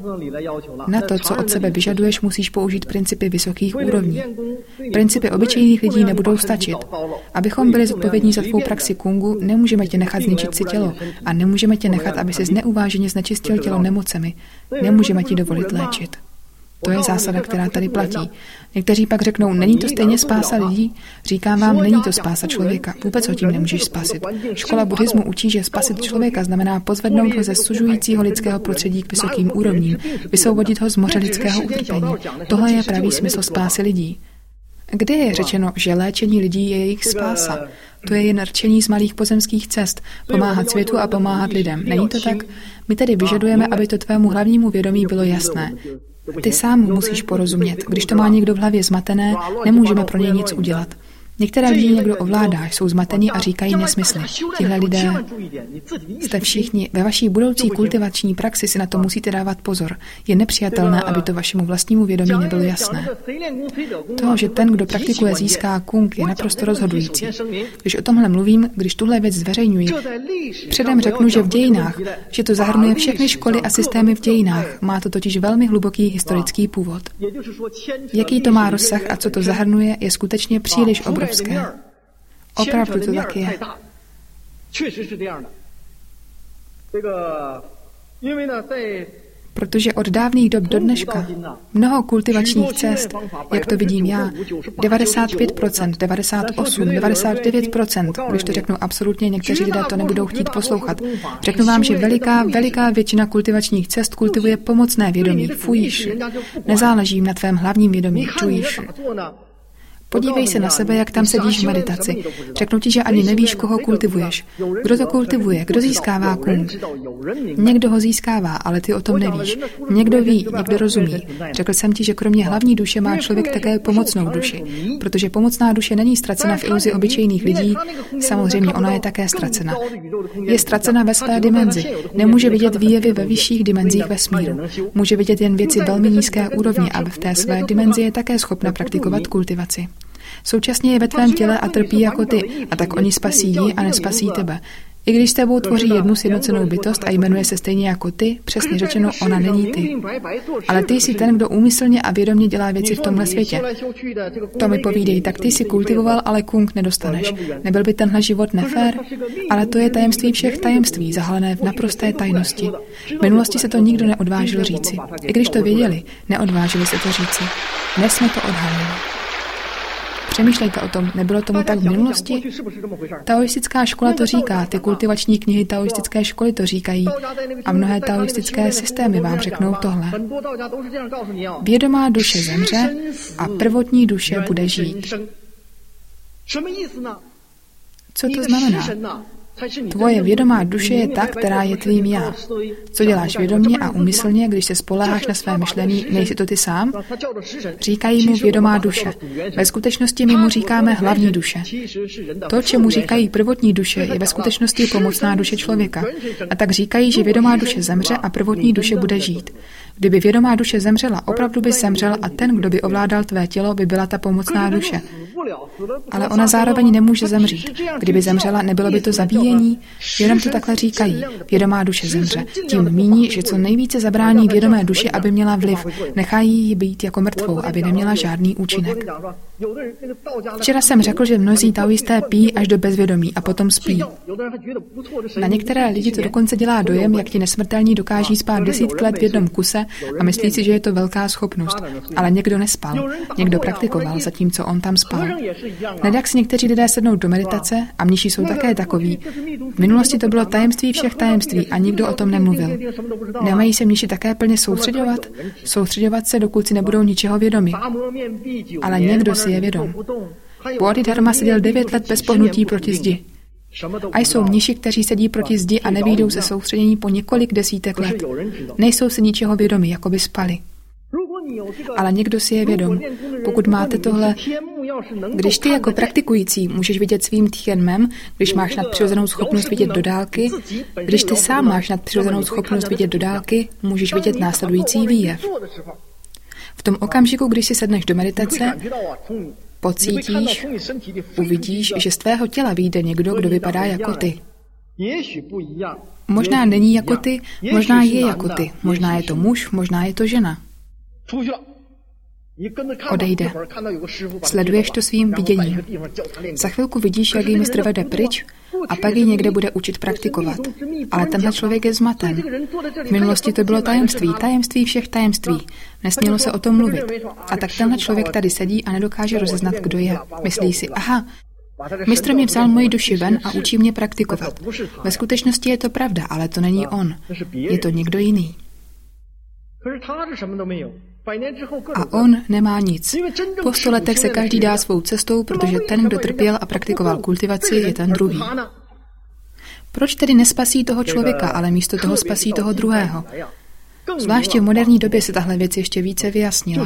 Na to, co od sebe vyžaduješ, musíš použít principy vysokých úrovní. Principy obyčejných lidí nebudou stačit. Abychom byli zodpovědní za tvou praxi kungu, nemůžeme tě nechat zničit si tělo a nemůžeme tě nechat, aby si neuváženě znečistil tělo nemocemi. Nemůžeme ti dovolit léčit. To je zásada, která tady platí. Někteří pak řeknou, není to stejně spása lidí? Říkám vám, není to spása člověka. Vůbec ho tím nemůžeš spasit. Škola buddhismu učí, že spasit člověka znamená pozvednout ho ze sužujícího lidského prostředí k vysokým úrovním, vysvobodit ho z moře lidského utrpení. Tohle je pravý smysl spásy lidí. Kde je řečeno, že léčení lidí je jejich spása? To je jen rčení z malých pozemských cest, pomáhat světu a pomáhat lidem. Není to tak? My tedy vyžadujeme, aby to tvému hlavnímu vědomí bylo jasné. Ty sám musíš porozumět. Když to má někdo v hlavě zmatené, nemůžeme pro něj nic udělat. Některé lidi někdo ovládá, jsou zmatení a říkají nesmysly. Tihle lidé jste všichni. Ve vaší budoucí kultivační praxi si na to musíte dávat pozor. Je nepřijatelné, aby to vašemu vlastnímu vědomí nebylo jasné. To, že ten, kdo praktikuje, získá kung, je naprosto rozhodující. Když o tomhle mluvím, když tuhle věc zveřejňuji, předem řeknu, že v dějinách, že to zahrnuje všechny školy a systémy v dějinách. Má to totiž velmi hluboký historický původ. Jaký to má rozsah a co to zahrnuje, je skutečně příliš obrovské. Opravdu to tak je. Protože od dávných dob do dneška mnoho kultivačních cest, jak to vidím já, devadesát pět procent, devadesát osm, devadesát devět procent, když to řeknu absolutně, někteří lidé to nebudou chtít poslouchat. Řeknu vám, že veliká, veliká většina kultivačních cest kultivuje pomocné vědomí, fujíš. Nezáleží jim na tvém hlavním vědomí, čujíš. Podívej se na sebe, jak tam sedíš v meditaci. Řeknu ti, že ani nevíš, koho kultivuješ. Kdo to kultivuje? Kdo získává kung? Někdo ho získává, ale ty o tom nevíš. Někdo ví, někdo rozumí. Řekl jsem ti, že kromě hlavní duše má člověk také pomocnou duši. Protože pomocná duše není ztracena v iluzi obyčejných lidí, samozřejmě ona je také ztracena. Je ztracena ve své dimenzi. Nemůže vidět výjevy ve vyšších dimenzích vesmíru. Může vidět jen věci velmi nízké úrovně a v té své dimenzi je také schopna praktikovat kultivaci. Současně je ve tvém těle a trpí jako ty, a tak oni spasí ji a nespasí tebe. I když s tebou tvoří jednu sjednocenou bytost a jmenuje se stejně jako ty, přesně řečeno, ona není ty. Ale ty jsi ten, kdo úmyslně a vědomě dělá věci v tomhle světě. To mi povídej, tak ty jsi kultivoval, ale kung nedostaneš. Nebyl by tenhle život nefér? Ale to je tajemství všech tajemství, zahalené v naprosté tajnosti. V minulosti se to nikdo neodvážil říci. I když to věděli, neodvážili se to říci. Dnes jsme to odhalili. Přemýšlejte o tom, nebylo tomu tak v minulosti? Taoistická škola to říká, ty kultivační knihy taoistické školy to říkají a mnohé taoistické systémy vám řeknou tohle. Vědomá duše zemře a prvotní duše bude žít. Co to znamená? Tvoje vědomá duše je ta, která je tvým já. Co děláš vědomě a úmyslně, když se spoléháš na své myšlení, nejsi to ty sám? Říkají mu vědomá duše. Ve skutečnosti my mu říkáme hlavní duše. To, čemu říkají prvotní duše, je ve skutečnosti pomocná duše člověka. A tak říkají, že vědomá duše zemře a prvotní duše bude žít. Kdyby vědomá duše zemřela, opravdu by zemřel a ten, kdo by ovládal tvé tělo, by byla ta pomocná duše. Ale ona zároveň nemůže zemřít. Kdyby zemřela, nebylo by to zabíjení? Jenom to takhle říkají. Vědomá duše zemře. Tím míní, že co nejvíce zabrání vědomé duši, aby měla vliv. Nechají ji být jako mrtvou, aby neměla žádný účinek. Včera jsem řekl, že mnozí taoisté pijí až do bezvědomí a potom spí. Na některé lidi to dokonce dělá dojem, jak ti nesmrtelní dokáží spát desítky let v jednom kuse a myslí si, že je to velká schopnost. Ale někdo nespal. Někdo praktikoval, zatímco on tam spal. Nedak si někteří lidé sednout do meditace a mniši jsou také takoví. V minulosti to bylo tajemství všech tajemství a nikdo o tom nemluvil. Nemají se mniši také plně soustředovat? Soustředovat se, dokud si nebudou ničeho vědomi. Ale někdo si je vědom. Bodhidharma seděl devět let bez pohnutí proti zdi. A jsou mniši, kteří sedí proti zdi a nevyjdou ze soustředění po několik desítek let. Nejsou si ničeho vědomi, jako by spali. Ale někdo si je vědom. Pokud máte tohle, když ty jako praktikující můžeš vidět svým tienmem, když máš nadpřirozenou schopnost vidět do dálky, když ty sám máš nadpřirozenou schopnost vidět do dálky, můžeš vidět následující výjev. V tom okamžiku, když si sedneš do meditace, pocítíš, uvidíš, že z tvého těla vyjde někdo, kdo vypadá jako ty. Možná není jako ty, možná je jako ty, možná je to muž, možná je to žena. Odejde. Sleduješ to svým viděním. Za chvilku vidíš, jak ji mistr vede pryč a pak ji někde bude učit praktikovat. Ale tenhle člověk je zmaten. V minulosti to bylo tajemství, tajemství všech tajemství. Nesmělo se o tom mluvit. A tak tenhle člověk tady sedí a nedokáže rozeznat, kdo je. Myslí si, aha, mistr mi vzal moji duši ven a učí mě praktikovat. Ve skutečnosti je to pravda, ale to není on. Je to někdo jiný. A on nemá nic. Po sto letech se každý dá svou cestou, protože ten, kdo trpěl a praktikoval kultivaci, je ten druhý. Proč tedy nespasí toho člověka, ale místo toho spasí toho druhého? Zvláště v moderní době se tahle věc ještě více vyjasnila.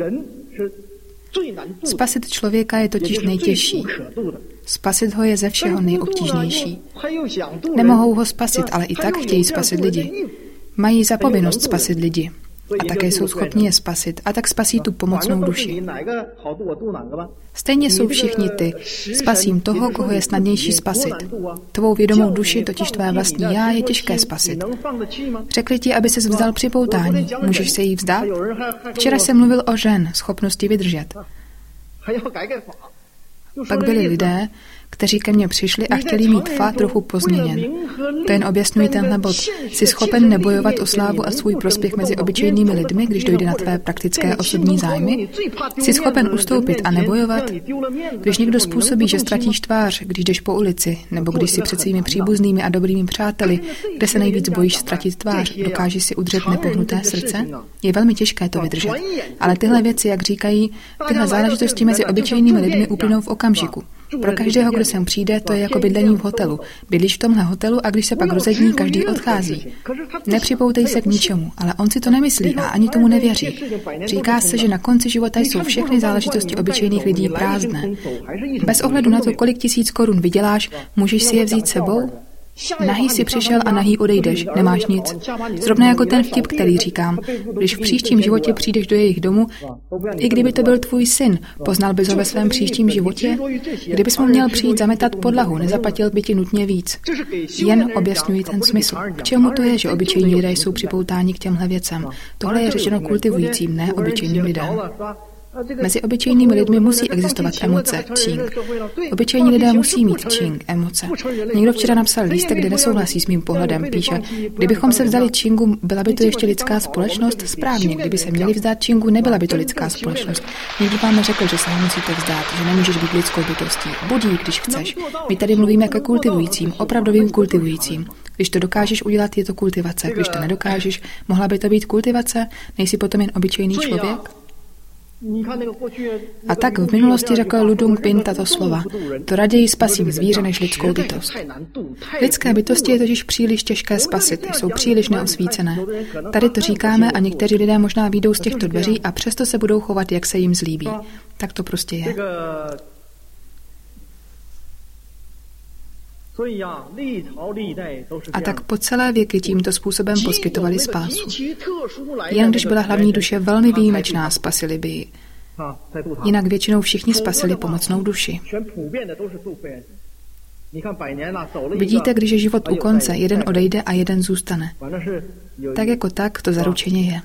Spasit člověka je totiž nejtěžší. Spasit ho je ze všeho nejobtížnější. Nemohou ho spasit, ale i tak chtějí spasit lidi. Mají za povinnost spasit lidi. A také jsou schopni je spasit, a tak spasí tu pomocnou duši. Stejně jsou všichni ty. Spasím toho, koho je snadnější spasit. Tvou vědomou duši, totiž tvé vlastní já, je těžké spasit. Řekli ti, aby ses vzdal připoutání. Můžeš se jí vzdát? Včera jsem mluvil o žen, schopnosti vydržet. Pak byli lidé, kteří ke mně přišli a chtěli mít fa trochu pozměněn. To jen objasňuji tenhle bod. Jsi schopen nebojovat o slávu a svůj prospěch mezi obyčejnými lidmi, když dojde na tvé praktické osobní zájmy? Jsi schopen ustoupit a nebojovat? Když někdo způsobí, že ztratíš tvář, když jdeš po ulici, nebo když si před svými příbuznými a dobrými přáteli, kde se nejvíc bojíš ztratit tvář, dokážeš si udržet nepohnuté srdce? Je velmi těžké to vydržet. Ale tyhle věci, jak říkají, tyhle záležitosti mezi obyčejnými lidmi uplynou v okamžiku. Pro každého, kdo sem přijde, to je jako bydlení v hotelu. Bydlíš v tomhle hotelu a když se pak rozední, každý odchází. Nepřipoutej se k ničemu, ale on si to nemyslí a ani tomu nevěří. Říká se, že na konci života jsou všechny záležitosti obyčejných lidí prázdné. Bez ohledu na to, kolik tisíc korun vyděláš, můžeš si je vzít sebou? Nahý si přišel a nahý odejdeš, nemáš nic. Zrovna jako ten vtip, který říkám. Když v příštím životě přijdeš do jejich domu, i kdyby to byl tvůj syn, poznal bys ho ve svém příštím životě? Kdybys mu měl přijít zametat podlahu, nezaplatil by ti nutně víc. Jen objasňuji ten smysl. K čemu to je, že obyčejní lidé jsou připoutáni k těmhle věcem? Tohle je řečeno kultivujícím, ne obyčejným lidem. Mezi obyčejnými lidmi musí existovat emoce, čing. Obyčejní lidé musí mít čing, emoce. Někdo včera napsal lístek, kde nesouhlasí s mým pohledem. Píše, kdybychom se vzdali čingu, byla by to ještě lidská společnost? Správně, kdyby se měli vzdát čingu, nebyla by to lidská společnost. Nikdo vám neřekl, že se ho musíte vzdát, že nemůžeš být lidskou bytostí. Buď jí, když chceš. My tady mluvíme ke kultivujícím, opravdovým kultivujícím. Když to dokážeš udělat, je to kultivace. Když to nedokážeš, mohla by to být kultivace? Nejsi potom jen obyčejný člověk? A tak v minulosti řekl Lu Dongbin tato slova. To raději spasím zvíře než lidskou bytost. Lidské bytosti je totiž příliš těžké spasit, jsou příliš neosvícené. Tady to říkáme a někteří lidé možná vyjdou z těchto dveří a přesto se budou chovat, jak se jim zlíbí. Tak to prostě je. A tak po celé věky tímto způsobem poskytovali spásu. Jen když byla hlavní duše velmi výjimečná, spasili by ji. Jinak většinou všichni spasili pomocnou duši. Vidíte, když je život u konce, jeden odejde a jeden zůstane. Tak jako tak to zaručeně je.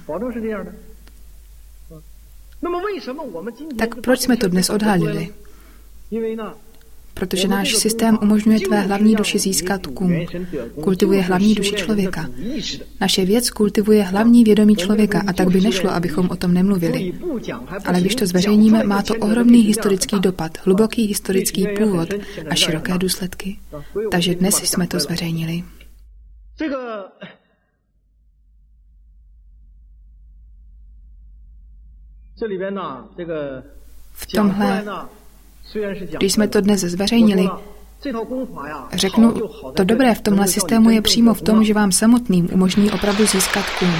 Tak proč jsme to dnes odhalili? Protože náš systém umožňuje tvé hlavní duši získat kung. Kultivuje hlavní duši člověka. Naše věc kultivuje hlavní vědomí člověka a tak by nešlo, abychom o tom nemluvili. Ale když to zveřejníme, má to ohromný historický dopad, hluboký historický původ a široké důsledky. Takže dnes jsme to zveřejnili. V tomhle, když jsme to dnes zveřejnili, řeknu, to dobré v tomhle systému je přímo v tom, že vám samotným umožní opravdu získat kung.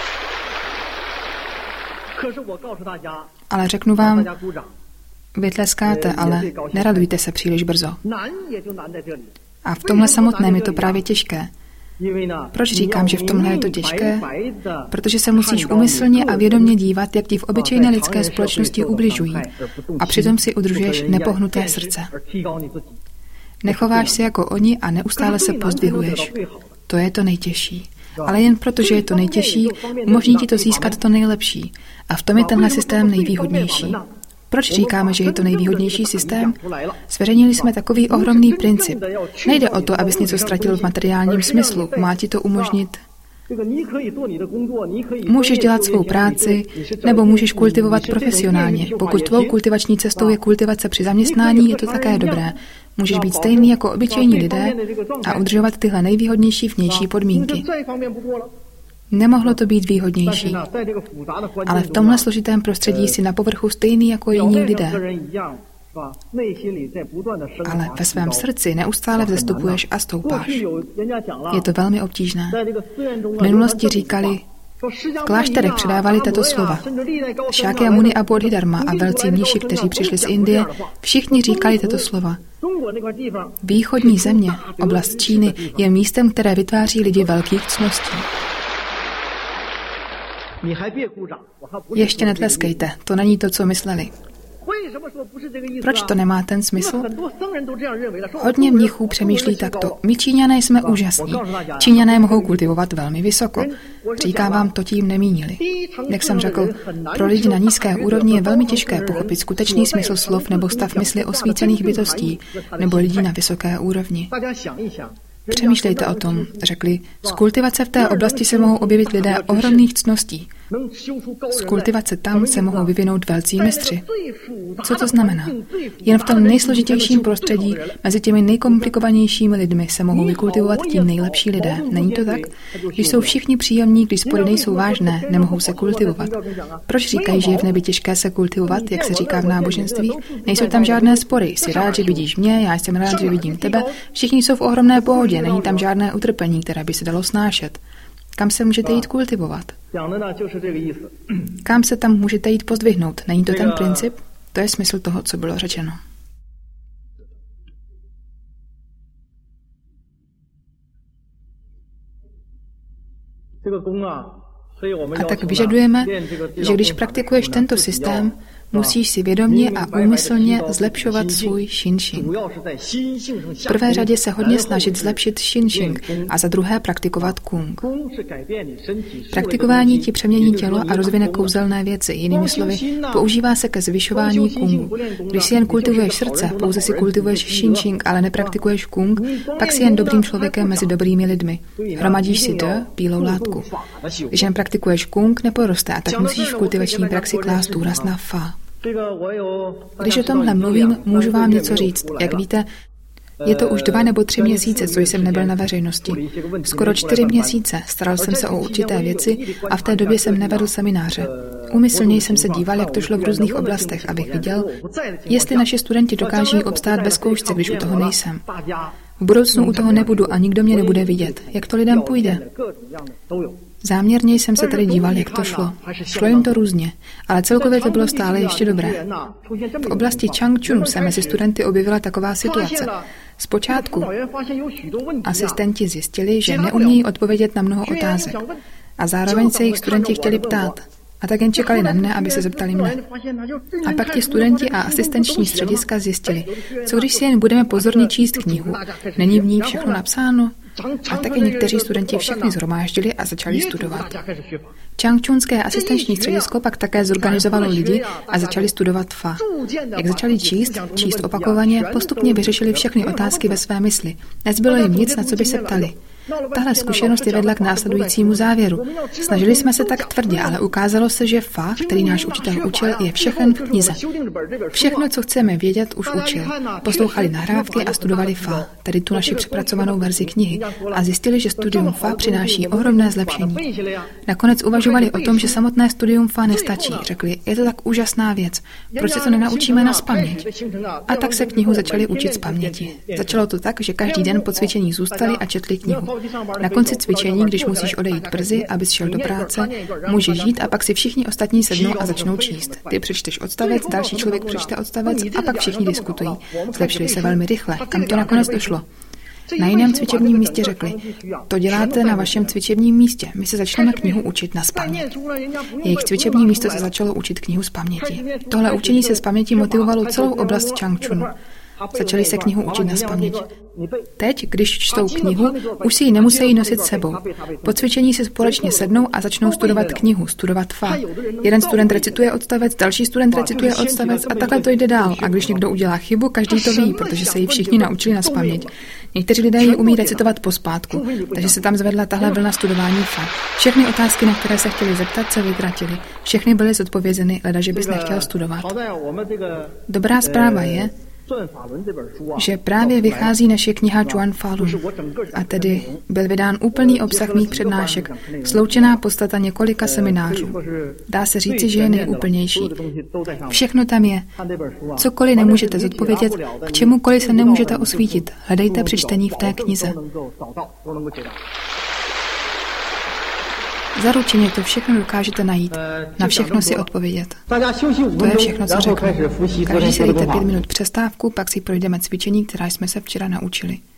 Ale řeknu vám, vy tleskáte, ale neradujte se příliš brzo. A v tomhle samotném je to právě těžké. Proč říkám, že v tomhle je to těžké? Protože se musíš úmyslně a vědomě dívat, jak ti v obyčejné lidské společnosti ubližují. A přitom si udržuješ nepohnuté srdce. Nechováš se jako oni a neustále se pozdvihuješ. To je to nejtěžší. Ale jen proto, že je to nejtěžší, umožní ti to získat to nejlepší. A v tom je tenhle systém nejvýhodnější. Proč říkáme, že je to nejvýhodnější systém? Zveřejnili jsme takový ohromný princip. Nejde o to, abys něco ztratil v materiálním smyslu. Má ti to umožnit. Můžeš dělat svou práci, nebo můžeš kultivovat profesionálně. Pokud tvou kultivační cestou je kultivace při zaměstnání, je to také dobré. Můžeš být stejný jako obyčejní lidé a udržovat tyhle nejvýhodnější vnější podmínky. Nemohlo to být výhodnější. Ale v tomhle složitém prostředí si na povrchu stejný jako jiní lidé. Ale ve svém srdci neustále vzestupuješ a stoupáš. Je to velmi obtížné. V minulosti říkali, v klášterech předávali tato slova. Shakyamuni a Bodhidharma a velcí mniši, kteří přišli z Indie, všichni říkali tato slova. Východní země, oblast Číny, je místem, které vytváří lidi velkých ctností. Ještě netleskejte, to není to, co mysleli. Proč to nemá ten smysl? Hodně mnichů přemýšlí takto. My Číňané jsme úžasní. Číňané mohou kultivovat velmi vysoko. Říkám vám, to tím nemínili. Jak jsem řekl, pro lidi na nízké úrovni je velmi těžké pochopit skutečný smysl slov nebo stav mysli osvícených bytostí nebo lidí na vysoké úrovni. Přemýšlejte o tom, řekli, z kultivace v té oblasti se mohou objevit lidé ohromných ctností. Z kultivace tam se mohou vyvinout velcí mistři. Co to znamená? Jen v tom nejsložitějším prostředí mezi těmi nejkomplikovanějšími lidmi se mohou vykultivovat ti nejlepší lidé. Není to tak? Když jsou všichni příjemní, když spory nejsou vážné, nemohou se kultivovat. Proč říkají, že je v nebi těžké se kultivovat, jak se říká v náboženství? Nejsou tam žádné spory. Jsi rád, že vidíš mě, já jsem rád, že vidím tebe. Všichni jsou v ohromné pohodě, není tam žádné utrpení, které by se dalo snášet. Kam se můžete jít kultivovat? Kam se tam můžete jít pozdvihnout? Není to ten princip? To je smysl toho, co bylo řečeno. A tak vyžadujeme, že když praktikuješ tento systém, musíš si vědomě a úmyslně zlepšovat svůj Xinxing. V prvé řadě se hodně snažit zlepšit Xinxing a za druhé praktikovat Kung. Praktikování ti přemění tělo a rozvine kouzelné věci. Jinými slovy, používá se ke zvyšování Kungu. Když si jen kultivuješ srdce, pouze si kultivuješ Xinxing, ale nepraktikuješ Kung, pak si jen dobrým člověkem mezi dobrými lidmi. Hromadíš si De, bílou látku. Když jen praktikuješ Kung, neporoste a tak musíš v kultivační praxi klást důraz na Fa. Když o tomhle mluvím, můžu vám něco říct. Jak víte, je to už dva nebo tři měsíce, co jsem nebyl na veřejnosti. Skoro čtyři měsíce staral jsem se o určité věci a v té době jsem nevedl semináře. Úmyslně jsem se díval, jak to šlo v různých oblastech, abych viděl, jestli naši studenti dokáží obstát ve zkoušce, když u toho nejsem. V budoucnu u toho nebudu a nikdo mě nebude vidět. Jak to lidem půjde? Záměrně jsem se tady díval, jak to šlo. Šlo jim to různě, ale celkově to bylo stále ještě dobré. V oblasti Changchunu se mezi studenty objevila taková situace. Zpočátku asistenti zjistili, že neumějí odpovědět na mnoho otázek. A zároveň se jich studenti chtěli ptát. A tak jen čekali na mne, aby se zeptali mne. A pak ti studenti a asistenční střediska zjistili, co když si jen budeme pozorně číst knihu, není v ní všechno napsáno? A také někteří studenti všechny zhromáždili a začali studovat. Changchunské asistenční středisko pak také zorganizovalo lidi a začali studovat Fa. Jak začali číst, číst opakovaně, postupně vyřešili všechny otázky ve své mysli. Nezbylo jim nic, na co by se ptali. Tahle zkušenost je vedla k následujícímu závěru. Snažili jsme se tak tvrdě, ale ukázalo se, že Fa, který náš učitel učil, je všechen v knize. Všechno, co chceme vědět, už učil. Poslouchali nahrávky a studovali Fa, tedy tu naši přepracovanou verzi knihy, a zjistili, že studium Fa přináší ohromné zlepšení. Nakonec uvažovali o tom, že samotné studium Fa nestačí. Řekli, je to tak úžasná věc, proč se to nenaučíme nazpaměť? A tak se knihu začali učit z paměti. Začalo to tak, že každý den po cvičení zůstali a četli knihu. Na konci cvičení, když musíš odejít brzy, abys šel do práce, můžeš jít a pak si všichni ostatní sednou a začnou číst. Ty přečteš odstavec, další člověk přečte odstavec a pak všichni diskutují. Zlepšili se velmi rychle. Kam to nakonec došlo? Na jiném cvičebním místě řekli, to děláte na vašem cvičebním místě, my se začneme knihu učit nazpaměť. Jejich cvičební místo se začalo učit knihu z paměti. Tohle učení se z paměti motivovalo celou oblast Changchunu. Začali se knihu učit nazpaměť. Teď, když čtou knihu, už si ji nemusí nosit sebou. Po cvičení si společně sednou a začnou studovat knihu, studovat Fa. Jeden student recituje odstavec, další student recituje odstavec a takhle to jde dál. A když někdo udělá chybu, každý to ví, protože se ji všichni naučili nazpaměť. Někteří lidé ji umí recitovat pospátku, takže se tam zvedla tahle vlna studování Fa. Všechny otázky, na které se chtěli zeptat, se vytratily. Všechny byly zodpovězeny, leda, že bys nechtěl studovat. Dobrá zpráva je, že právě vychází naše kniha Zhuan Falun, a tedy byl vydán úplný obsah mých přednášek, sloučená podstata několika seminářů. Dá se říci, že je nejúplnější. Všechno tam je. Cokoliv nemůžete zodpovědět, k čemukoliv se nemůžete osvítit, hledejte při čtení v té knize. Zaručeně to všechno dokážete najít. Na všechno si odpovědět. To je všechno, co řeknu. Každý si dejte pět minut přestávku, pak si projdeme cvičení, která jsme se včera naučili.